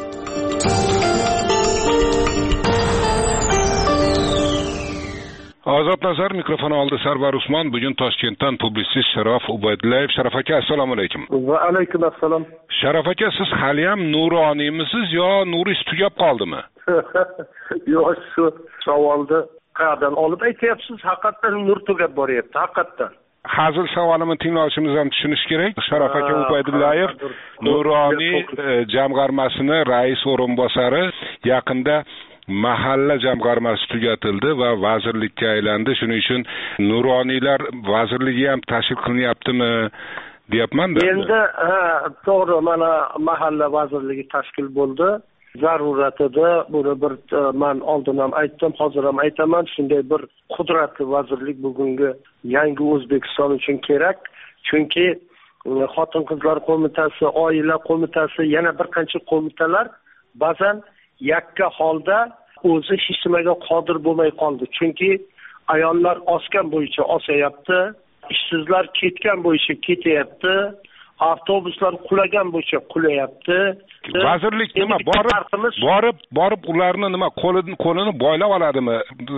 N: Ozod nazar mikrofon oldi Sarvar Usmon. Bugun Toshkentdan publitsist Sharof Ubaydullayev. Sharof aka, assalomu alaykum.
L: Va alaykum assalom.
N: Sharof aka, siz hali ham nuroniyimisiz yo nuringiz tugab qoldimi?
L: Yo'q, shu savolni qayerdan olib aytyapsiz? Haqiqatan nur tugab boryapti, haqiqatan.
N: Hazil savolimni tinglovchimiz ham tushunish kerak. Sharof aka Ubaydullayev Nuroniy jamg'armasining rais o'rinbosari, yaqinda mahalla jamg'armasi tugatildi va vazirlikka aylandi. Shuning uchun nuroniylar vazirligi ham tashkil qilinyaptimi deyapman-da.
L: Endi to'g'ri, mana mahalla vazirligi tashkil bo'ldi. Zaruratida buni bir men oldin ham aytdim, hozir ham aytaman, shunday bir qudratli vazirlik bugungi yangi O'zbekiston uchun kerak. Chunki xotin-qizlar qo'mitasi, oila qo'mitasi, yana bir qancha qo'mitalar ba'zan yakka holda o'zi hech nimaga qodir bo'lmay qoldi. Chunki ayollar osgan bo'yicha osayapti, ishsizlar ketgan bo'yicha ketyapti, avtobuslar qulagan bo'yicha qulayapti.
N: Vazirlik nima borib ularni nima qo'lini boylab oladimi?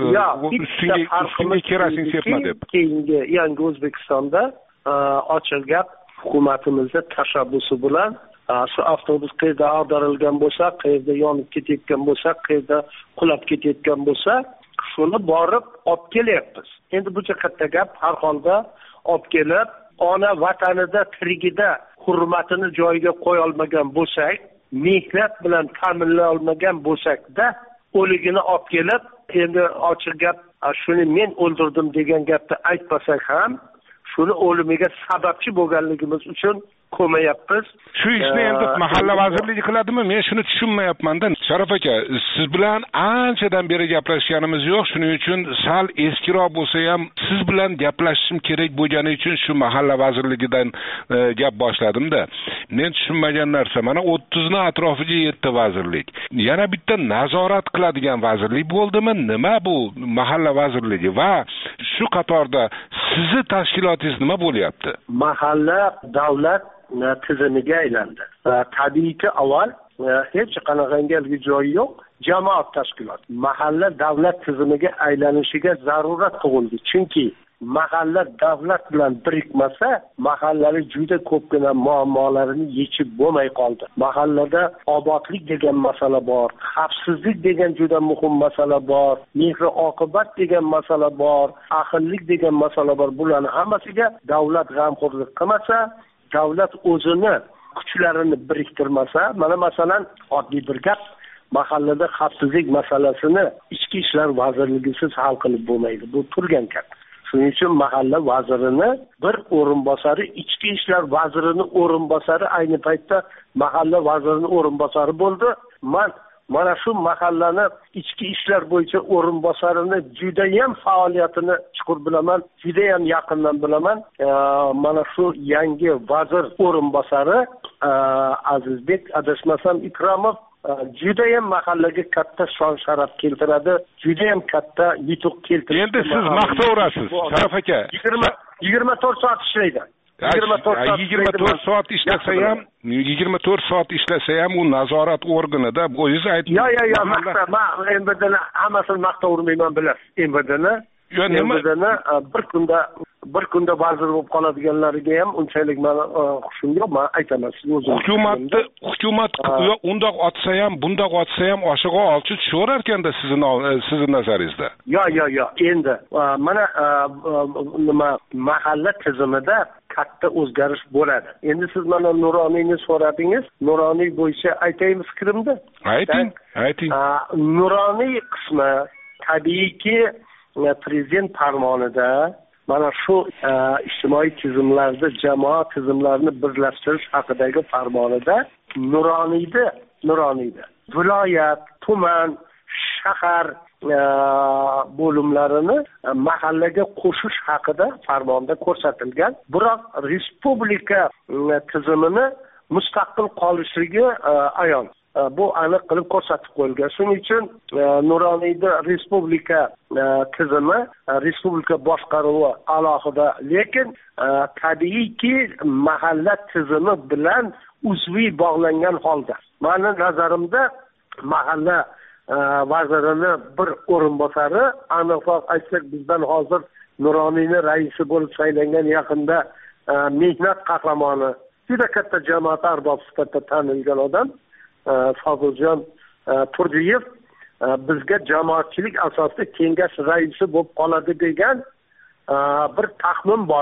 N: Ustiga kerosin sepma deb.
L: Keyingi yangi O'zbekistonda ochiq gap hukumatimizning tashabbusi bilan shu avtobus qayerda ag'darilgan bo'lsa, qayerda yonib ketayotgan bo'lsa, qayerda qulab ketayotgan bo'lsa, shuni borib olib kelyapmiz. Endi bu katta gap, har holda olib kelib, ona vatanida tirigida hurmatini joyiga qo'ya olmagan bo'lsak, mehnat bilan ta'minlay olmagan bo'lsak-da, o'ligini olib kelib, endi ochiq gap, shuni men o'ldirdim degan gapni aytmasak ham, shuni o'limiga sababchi bo'lganligimiz uchun ko'mayapmiz.
N: Shu ishni endi mahalla vazirligi qiladimi? Men shuni tushunmayapman-da. Sharof aka, siz bilan anchadan beri gaplashganimiz yo'q. Shuning uchun sal eskiroq bo'lsa ham siz bilan gaplashishim kerak bo'lgani uchun shu mahalla vazirligidan gap boshladim-da. Men tushunmagan narsa, mana 30 ni atrofiga yetdi vazirlik. Yana bitta nazorat qiladigan vazirlik bo'ldimi? Nima bu mahalla vazirligi va shu qatorda sizni tashkilotingiz nima bo'lyapti?
L: Mahalla davlat tizimiga aylandi. Tabiiyki avval hech qanaqangi joyi yo'q, jamoat tashkiloti. Mahalla davlat tizimiga aylanishiga zarurat tug'ildi. Chunki mahalla davlat bilan birikmasa, mahallalik juda ko'pgina muammolarini yechib bo'lmay qoldi. Mahallada obodlik degan masala bor, xavfsizlik degan juda muhim masala bor, mehr-oqibat degan masala bor, ahillik degan masala bor. Bularning hammasiga davlat g'amxo'rlik qilmasa, davlat o'zini kuchlarini biriktirmasa, mana masalan oddiy bir gap, mahallada xavfsizlik masalasini ichki ishlar vazirligisiz hal qilib bo'lmaydi. Bu turgan gap. Shuning uchun mahalla vazirini bir o'rinbosari, ichki ishlar vazirining o'rinbosari ayni paytda mahalla vazirining o'rinbosari bo'ldi. Mana shu mahallani ichki ishlar bo'yicha o'rinbosarini juda ham faoliyatini chuqur bilaman, juda ham yaqindan bilaman. Mana shu yangi vazir o'rinbosari Azizbek adashmasam Ikromov juda ham mahallaga katta shon sharaf keltiradi, juda ham katta yutuq keltiradi.
N: Endi siz maqtaverasiz, Sharof aka.
L: 24 soat ishlaydi.
N: 24 soat ishlasa ham, 24 soat ishlasa ham u nazorat organida o'zingiz aytdingiz.
L: Yo'q, MVDni hammasini maqtavermayman bilasiz. MVDni bir kunda vazir bo'lib qoladiganlariga ham unchalik meni xushim yo'q. Men aytaman siz o'zingiz.
N: Hukumat undoq otsa ham, bundoq otsa ham oshig'i olchi tushaverar ekanda sizni nazaringizda.
L: Yo'q. Endi mana nima mahalla tizimida katta o'zgarish bo'ladi. Endi siz mana Nuroniyni so'radingiz. Nuroniy bo'yicha aytaymi fikrimni?
N: Ayting.
L: Nuroniy qismi tabiiyki prezident farmonida mana shu ijtimoiy tizimlarda jamoat tizimlarini birlashtirish haqidagi farmonida Nuroniyda viloyat, tuman, shahar bo'limlarini mahallaga qo'shish haqida farmonda ko'rsatilgan. Biroq respublika tizimini mustaqil qolishligi ayon. Bu aniq qilib ko'rsatib qo'yilgan. Shuning uchun Nuroniyda respublika tizimi, respublika boshqaruvi alohida, lekin tabiiyki mahalla tizimi bilan uzviy bog'langan holda. Meni nazarimda mahalla vazirini bir o'rinbosari, aniqroq aytsak bizdan hozir Nuroniyni raisi bo'lib saylangan yaqinda mehnat qahramoni, juda katta jamoat arbobi sifatida tanilgan odam Foziljon Turdiyev bizga jamoatchilik asosida kengash raisi bo'lib qoladi degan bir taxmin bor.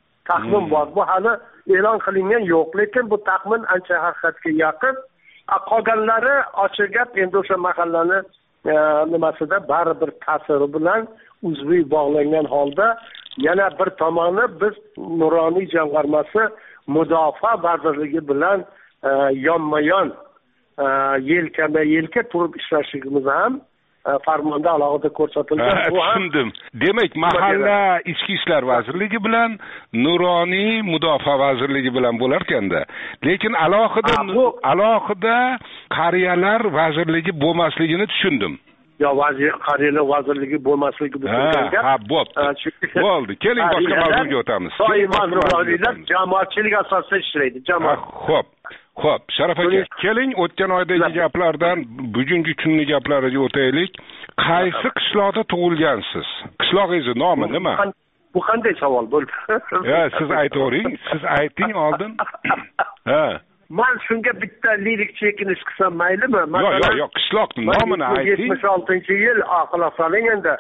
L: Bu hali e'lon qilingan yo'q, lekin bu taxmin ancha haqiqatga yaqin. Qolganlari ochiq gap, endi o'sha mahallani nimasida baribir ta'siri bilan uzviy bog'langan holda. Yana bir tomoni biz Nuroniy jamg'armasi mudofaa vazirligi bilan yonma-yon yelkama-yelka turib ishlashimiz ham farmonda alohida ko'rsatilgan.
N: Tushundim. Demak, mahalla ichki ishlar vazirligi bilan Nuroniy mudofaa vazirligi bilan bo'lar ekanda. Lekin alohida qariyalar vazirligi bo'lmasligini tushundim.
L: Qariyalar vazirligi bo'lmasligi bo'lgan gap.
N: Bo'ldi. Keling boshqa mavzuga o'tamiz.
L: Nuroniylar jamoatchilik asosida ishlaydi.
N: Xo'p, Sharaf aka, keling o'tgan oydagi gaplardan bugungi kunning gaplariga o'taylik. Qaysi qishloqda tug'ilgansiz? Qishlog'ingiz nomi nima?
L: Bu qanday savol bo'ldi?
N: Siz aytavering, siz ayting oldin.
L: Men shunga bitta lirik chekinish qilsam maylimi?
N: Yo'q, qishloqning nomini ayting.
L: 76-yil oqila soling endi.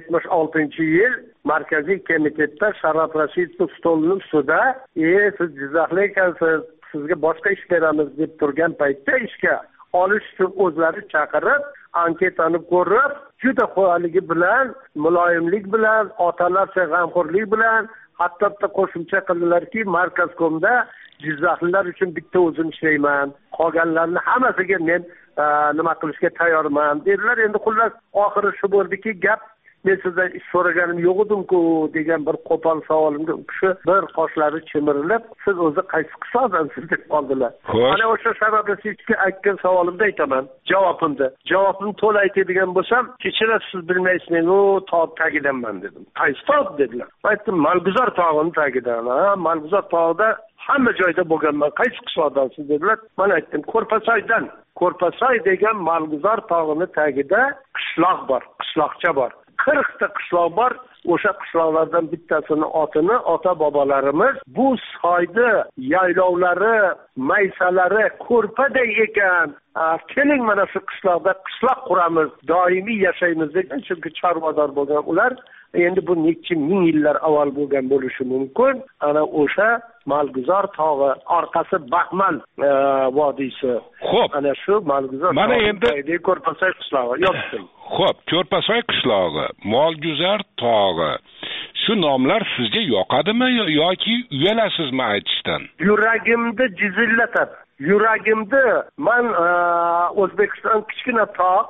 L: 76-yil Markaziy komitetda Sharof Rashidov stolining ustida, siz Jizzaxlik ekansiz, sizga boshqa ish beramiz deb turgan paytda ishga olish uchun o'zlari chaqirib, anketani ko'rib, juda qo'yaligi bilan, muloyimlik bilan, otalarcha g'amxo'rlik bilan, hatto qo'shimcha qildilarki, Markazkomda Jizzaxlilar uchun bitta o'zim ishlayman, qolganlarni hammasiga men nima qilishga tayyorman dedilar. Endi xullas oxiri shu bo'ldiki, gap men sizdan ish so'raganim yo'q edim-ku degan bir qo'pol savolimga u kishi bir qoshlari chimirilib, siz o'zi qaysi qishloqdansiz deb qoldilar. Ana o'sha sababga aytgan savolimda aytaman javobimni to'la aytadigan bo'lsam, kechirasiz, siz bilmaysiz, men tog' tagidanman dedim. Qaysi tog' dedilar. Aytdim, Malguzor tog'ining tagidan. Malguzor tog'ida hamma joyda bo'lganman. Qaysi qishloqdansiz dedilar. Men aytdim, Ko'rpasoydan. Ko'rpasoy degan Malguzor tog'ining tagida qishloq bor, qishloqcha bor. 40 ta qishloq bor. O'sha qishloqlardan bittasini otini ota-bobolarimiz bu soyda yaylovlari, maysalari ko'rpaday ekan. Keling mana shu qishloqda qishloq quramiz, doimiy yashaymiz degan, chunki chorvador bo'lgan ular. Endi bu necha ming yillar avval bo'lgan bo'lishi mumkin. Ana o'sha Malguzor tog'i, orqasi Baxmal vodiysi.
N: Xo'p.
L: Ana shu Malguzor
N: mana endi
L: Ko'rpasoy qishlog'i yozdim.
N: Xo'p, Ko'rpasoy qishlog'i, Malguzor tog'i. Shu nomlar sizga yoqadimi yoki uyalasizmi aytishdan?
L: Yuragimni jizillatadi. Yuragimni men O'zbekiston kichkina tog',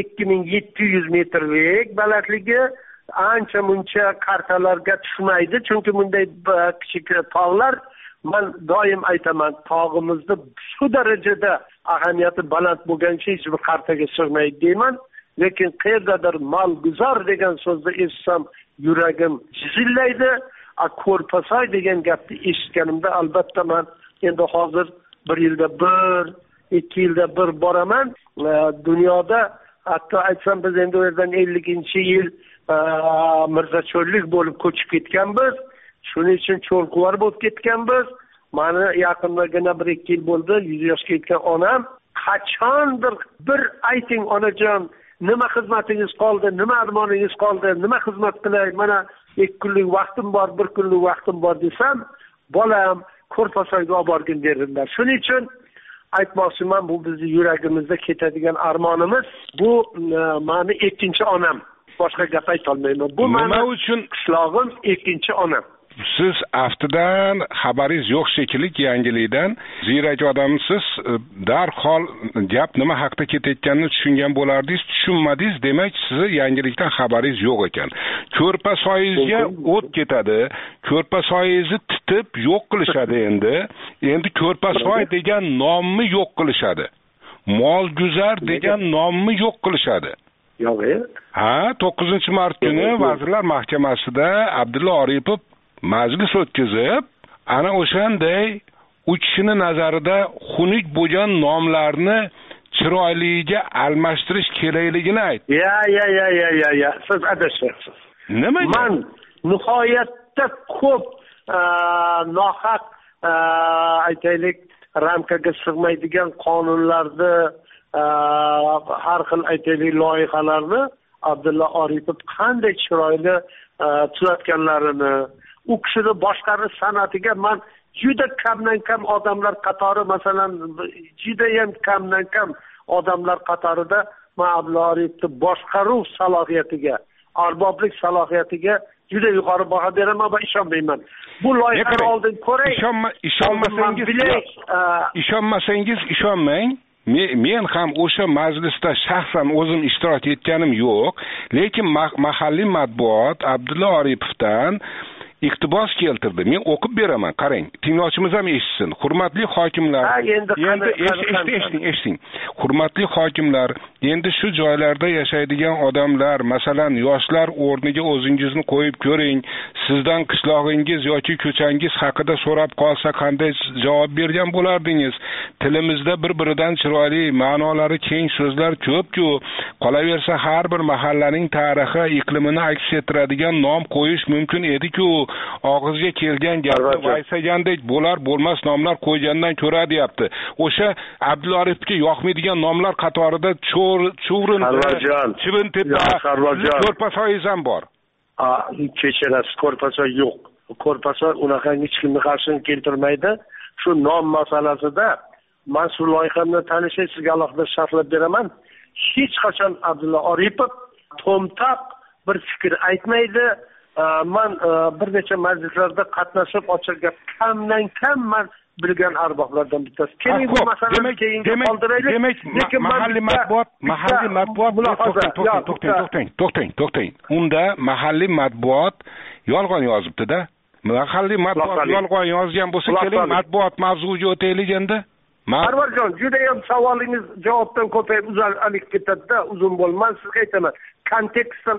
L: 2700 metrlik balandligi, ancha muncha kartalarga tushmaydi, chunki bunday kichik tog'lar, men doim aytaman, tog'imizni shu darajada ahamiyati baland bo'lgancha hech bir kartaga sig'maydi deyman. Lekin qayerdadir Malguzor degan so'zni eshitsam, yuragim jizillaydi. Ko'rpasoy degan gapni eshitganimda albatta men endi hozir 1 yilda 1, 2 yilda 1 boraman. Dunyoda hatto aytsam biz endi u yerdan 50-yil mirzacho'llik bo'lib ko'chib ketganmiz. Shuning uchun cho'lquvar bo'lib ketganmiz. Mana yaqindagina 1-2 yil bo'ldi 100 yoshga yetgan onam qachondir bir ayting onajon, nima xizmatingiz qoldi, nima armoningiz qoldi, nima xizmat qilay, mana 2 kunlik vaqtim bor, 1 kunlik vaqtim bor desam, bolam ko'rpasoyga olib borgin derdilar. Shuning uchun aytmoqchiman, bu bizning yuragimizda ketadigan armonimiz. Bu meni ikkinchi onam. Boshqa gap ayta olmayman. Bu nima uchun qishlog'im ikkinchi onam.
N: Siz aftidan xabaringiz yo'q shekilli yangilikdan, ziyrak odamsiz, darhol gap nima haqida ketayotganini tushungan bo'lardingiz, tushunmadingiz, demak sizni yangilikdan xabaringiz yo'q ekan. Ko'rpa soyingizga o't ketadi, ko'rpa soyingizni titib yo'q qilishadi endi. Endi ko'rpa soy degan nomni yo'q qilishadi. Molguzar degan nomni yo'q qilishadi.
L: Yo'q.
N: Ha, 9-mart kuni Vazirlar Mahkamasida Abdulla Oripov majlis o'tkazib, ana o'shanday u kishini nazarida xunuk bo'lgan nomlarni chiroyliga almashtirish kerakligini aytdi.
L: Ya. Siz adashyapsiz.
N: Nimaga?
L: Men nihoyatda ko'p nohaq aytaylik ramkaga sig'maydigan qonunlarni, har xil aytaylik loyihalarni Abdulla Oripov qanday chiroyli tuzatganlarini, u kishini boshqarish san'atiga men juda kamdan kam odamlar qatori, masalan, juda ham kamdan kam odamlar qatorida men Abdulla Oripovni boshqaruv salohiyatiga, arboblik salohiyatiga juda yuqori baho beraman va ishonmayman. Bu loyihani oldin ko'ray.
N: Ishonmasangiz ishonmang. Men ham o'sha majlisda shaxsan o'zim ishtirok etganim yo'q, lekin mahalliy matbuot Abdulla Oripovdan iqtibos keltirdi. Men o'qib beraman, qarang. Tinglovchimiz ham eshitsin. Hurmatli hokimlar, endi eshiting. Hurmatli hokimlar, endi shu joylarda yashaydigan odamlar, masalan, yoshlar o'rniga o'zingizni qo'yib ko'ring. Sizdan qishlog'ingiz yoki ko'changiz haqida so'rab qolsa qanday javob bergan bo'lardingiz? Tilimizda bir-biridan chiroyli, ma'nolari keng so'zlar ko'p-ku. Qolaversa har bir mahallaning tarixi, iqlimini aks ettiradigan nom qo'yish mumkin edi-ku. Og'izga kelgan gapni vaysagandek bo'lar-bo'lmas nomlar qo'ygandan ko'ra deyapti. O'sha Abdulla Oripovga yoqmaydigan nomlar qatorida Chuvrin, Chivintepa, Ko'rpasoyingiz ham bor.
L: Kechirasiz, Ko'rpasoy yo'q. Ko'rpasoy unaqa hech kimni qarshilik keltirmaydi. Shu nom masalasida men shu loyihamni tanishing, sizga alohida sharhlab beraman. Hech qachon Abdulla Oripov to'mtaq bir fikr aytmaydi. Men bir necha majlislarda qatnashib, ochiq gap kamdan kam men bilgan arboblardan bittasi. Keling bu masalani keyinga qoldiraylik.
N: Demak, mahalliy matbuot to'xtang. Unda mahalliy matbuot yolg'on yozibdi-da. Mahalliy matbuot yolg'on yozgan bo'lsa, keling matbuot mavzuga o'taylik endi.
L: Parvarjon, juda ham savolingiz javobdan ko'payib uzalib ketadi-da, uzun bo'lmas. Sizga aytaman, kontekstdan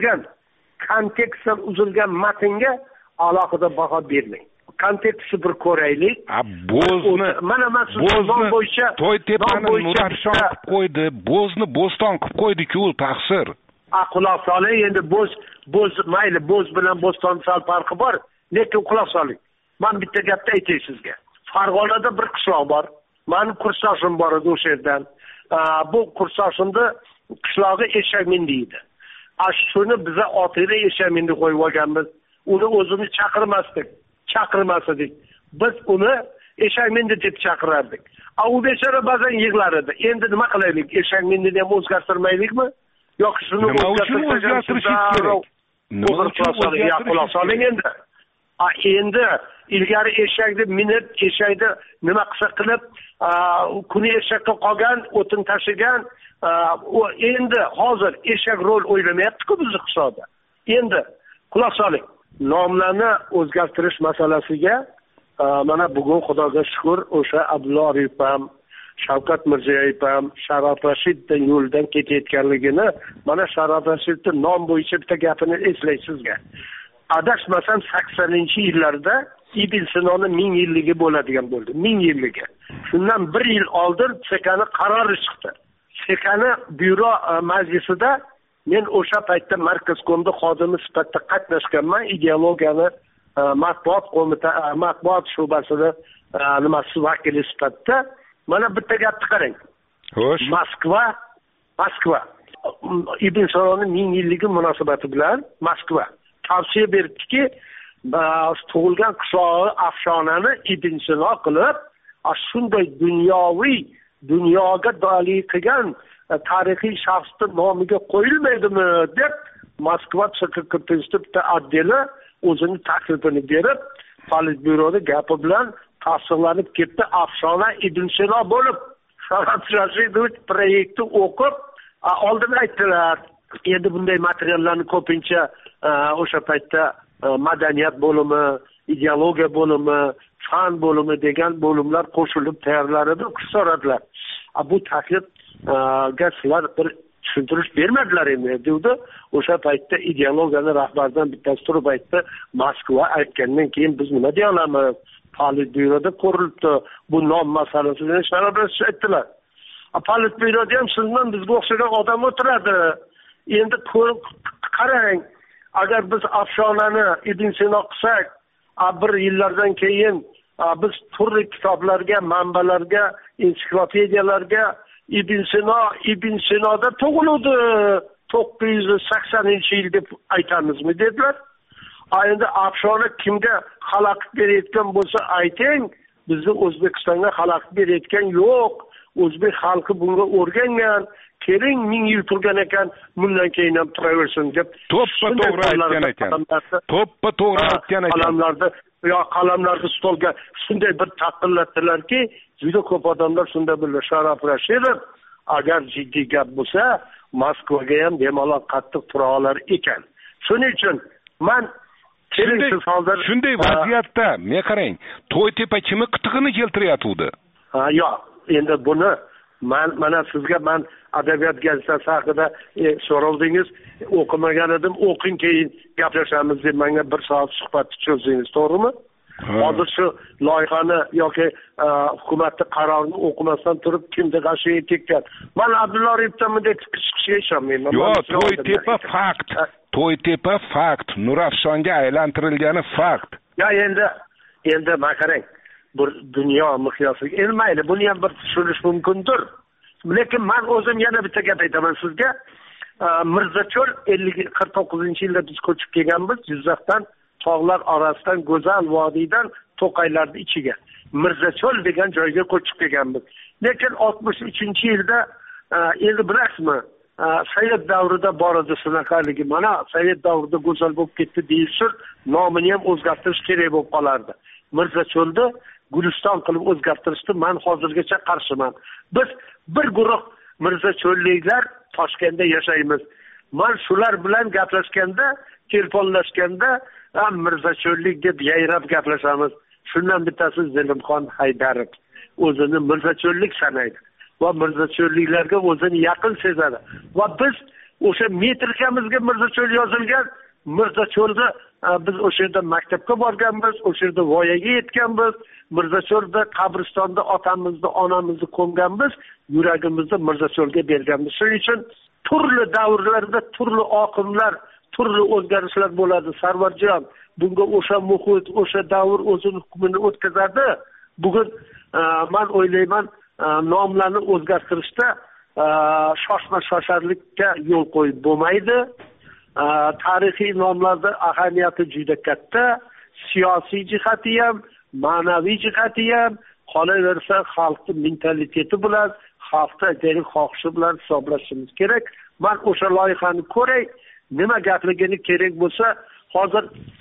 L: matnga alohida baho bermang. Kontekstni bir ko'raylik. Mana bo'yicha
N: to'y tepani Nurafshon qilib qo'ydi, bo'zni bo'ston qilib qo'ydi-ku, taqsir.
L: Quloq soling, endi bo'z mayli, bo'z bilan bo'ston sal farqi bor, lekin quloq soling. Men bitta gapni aytay sizga. Farg'onada bir qishloq bor. Men kursoshim bor edi o'sha yerdan. Bu kursoshimda qishlog'i Eshakmindi edi. Shuni biza otida Eshakmindi qo'yib olganmiz. Uni o'zini chaqirmas edik. Biz uni Eshakmindi deb chaqirardik. U bechora ba'zan yig'lar edi. Endi nima qilaylik? Eshakmindini ham o'zgartirmaylikmi? Yoki shuni o'zgartirish kerak. Quloq soling endi. Endi ilgari eshakni minib, eshakni nima qilsa qilib, kuni eshakka qolgan, o'tin tashigan, endi hozir eshak rol o'ynamayapti-ku bizning hisobda. Endi quloq soling. Nomlarni o'zgartirish masalasiga mana bugun Xudoga shukr, o'sha Abdulla Oripov ham, Shavkat Mirziyoyev ham Sharof Rashidning yo'lidan ketayotganligini, mana Sharof Rashidning nom bo'yicha bitta gapini eslaysizga. Adashmasam 80-yillarda Ibn Sinoni 1000 yilligi bo'ladigan bo'ldi. 1000 yilligi. Shundan 1 yil oldin SEKAning qarori chiqdi. SEKAning byuro majlisida men o'sha paytda Markazkomda xodimi sifatida qatnashganman. Ideologiyani matbuot shubasida nimasi vakili sifatida. Mana bitta gapni qarang.
N: Xo'sh.
L: Moskva Ibn Sinoning 1000 yilligi munosabati bilan Moskva tavsiya beribdiki, tug'ilgan qishlog'i Afshonani Ibn Sino qilib, shunday dunyoga doli qilgan tarixiy shaxsning nomiga qo'yilmaydimi deb Moskva sekretariatida bitta otdeli o'zini taklifini berib, Politbyuroda gapi bilan tasdiqlanib ketdi. Afshona Ibn Sino bo'lib, Shavkat Rashidovich proyektni o'qib, oldin aytdilar, endi bunday materiallarni ko'pincha o'sha paytda madaniyat bo'limi, ideologiya bo'limi, fan bo'limi degan bo'limlar qo'shilib tayyorlar edi, so'radilar. Bu taklifga sizlar bir tushuntirish bermadilar endi dedi. O'sha paytda ideologiyani rahbaridan bittasi turib aytdi, Moskva aytgandan keyin biz nima deya olamiz? Politbyuroda ko'rilibdi. Bu nom masalasini sharaflashib aytdilar. Politbyuroda ham sizdan bizga o'xshagan odam o'tiradi. Endi qarang, agar biz Afshonani Ibn Sino qilsak, bir yillardan keyin biz turli kitoblarga, manbalarga, ensiklopediyalarga Ibn Sinoda tug'ildi 980-yil deb aytamizmi dedilar. Endi Afshona kimga xalaqit berayotgan bo'lsa ayting, bizni O'zbekistonga xalaqit berayotgan yo'q. O'zbek xalqi bunga o'rgangan, keling 1000 yil turgan ekan, bundan keyin ham turaversin deb
N: to'g'ri aytgan ekan. To'g'ri aytgan ekan.
L: Qalamlarni stolga shunday bir taqillatdilarki, juda ko'p odamlar shunday bildi. Sharaf Rashidov agar jiddiy gap bo'lsa, Moskvaga ham bemalol qattiq tura olar ekan. Shuning uchun men
N: shunday vaziyatda, men qarang, To'ytepa kimi qitig'ini keltiryapti.
L: Yo'q, endi buni mana sizga men adabiyot gazetasi haqida so'rovdingiz, o'qimagan edim, o'qing keyin gaplashamiz deb menga 1 soat suhbat cho'zdingiz, to'g'rimi? Hozir shu loyihani yoki hukumatning qarorini o'qimasdan turib kimdir g'ashiga tekkan. Men Abdulla Oripovdan bunday chiqishiga ishonmayman.
N: Yo'q, To'ytepa fakt, Nurafshonga aylantirilgani fakt.
L: Ya endi men qarang, bir dunyo miqyosiga endi mayli, buni ham bir tushunish mumkindir. Lekin men o'zim yana bitta gap aytaman sizga. Mirzacho'l 49-yilda biz ko'chib kelganmiz Jizzaxdan, tog'lar orasidan, go'zal vodiydan To'qaylarning ichiga. Mirzacho'l degan joyga ko'chib kelganmiz. Lekin 63-yilda endi bilasizmi, Sovet davrida bor edi shunaqaligi. Mana Sovet davrida go'zal bo'lib ketdi deyilsa, nomini ham o'zgartirish kerak bo'lib qolardi. Mirzacho'lda Guliston qilib o'zgartirishni men hozirgacha qarshiman. Biz bir guruh Mirzacho'lliklar Toshkentda yashaymiz. Men shular bilan gaplashganda, telefonlashganda Mirzacho'llik deb yayrab gaplashamiz. Shundan bittasi Zilimxon Haydarov. O'zini Mirzacho'llik sanaydi va Mirzacho'lliklarga o'zini yaqin sezadi. Va biz o'sha metrikamizga Mirzacho'l yozilgan, Mirzacho'lda biz o'sha yerda maktabga borganmiz, o'sha yerda voyaga yetganmiz, Mirzacho'lda qabristonda otamizni, onamizni ko'mganmiz, yuragimizni Mirzacho'lga berganmiz. Shuning uchun turli davrlarda turli oqimlar, turli o'zgarishlar bo'ladi. Sarvarjon bunga o'sha muhit, o'sha davr o'zining hukmini o'tkazadi. Bugun men o'ylayman, nomlarni o'zgartirishda shoshma-shosharlikka yo'l qo'yib bo'lmaydi. Tarixiy nomlarda ahamiyati juda katta, siyosiy jihati ham, ma'naviy jihati ham, qolaversa xalqning mentaliteti bilan, xalqning xohishi bilan hisoblashimiz kerak. Men o'sha loyihani ko'ray, nima gapligini kerak bo'lsa, hozir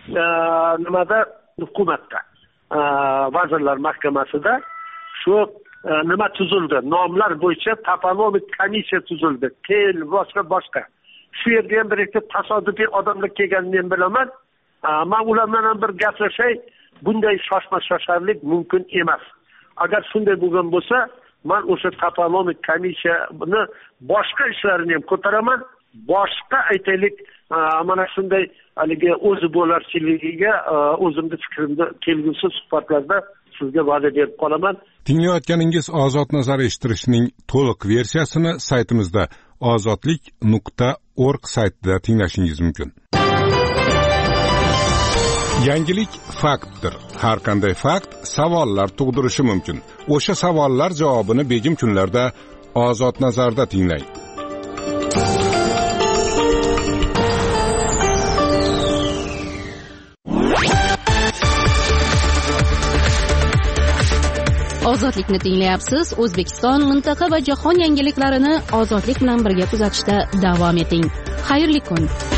L: nimada hukumatda, vazirlar mahkamasida shu nima tuzildi? Nomlar bo'yicha toponomik komissiya tuzildi. Boshqa. Shu yerga ham bir ikki tasodifiy odamlar kelganini ham bilaman. Men ular bilan bir gaplashay, bunday shoshma-shosharlik mumkin emas. Agar shunday bo'lgan bo'lsa, men o'sha toponomik komissiyani boshqa ishlarini ham ko'taraman. Boshqa aytaylik, mana shunday haligi o'zi bo'larchiligiga o'zimning fikrimni kelgusi suhbatlarda sizga va'da berib qolaman.
P: Tinglayotganingiz Ozod nazar eshittirishning to'liq versiyasini saytimizda
N: ozodlik.org saytida tinglashingiz mumkin. Yangilik faktdir. Har qanday fakt savollar tug'dirishi mumkin. O'sha savollar javobini begim kunlarda Ozod nazarda tinglang.
A: Ozodlikni tinglayapsiz. O'zbekiston, mintaqa va jahon yangiliklarini ozodlik bilan birga kuzatishda davom eting. Xayrli kun.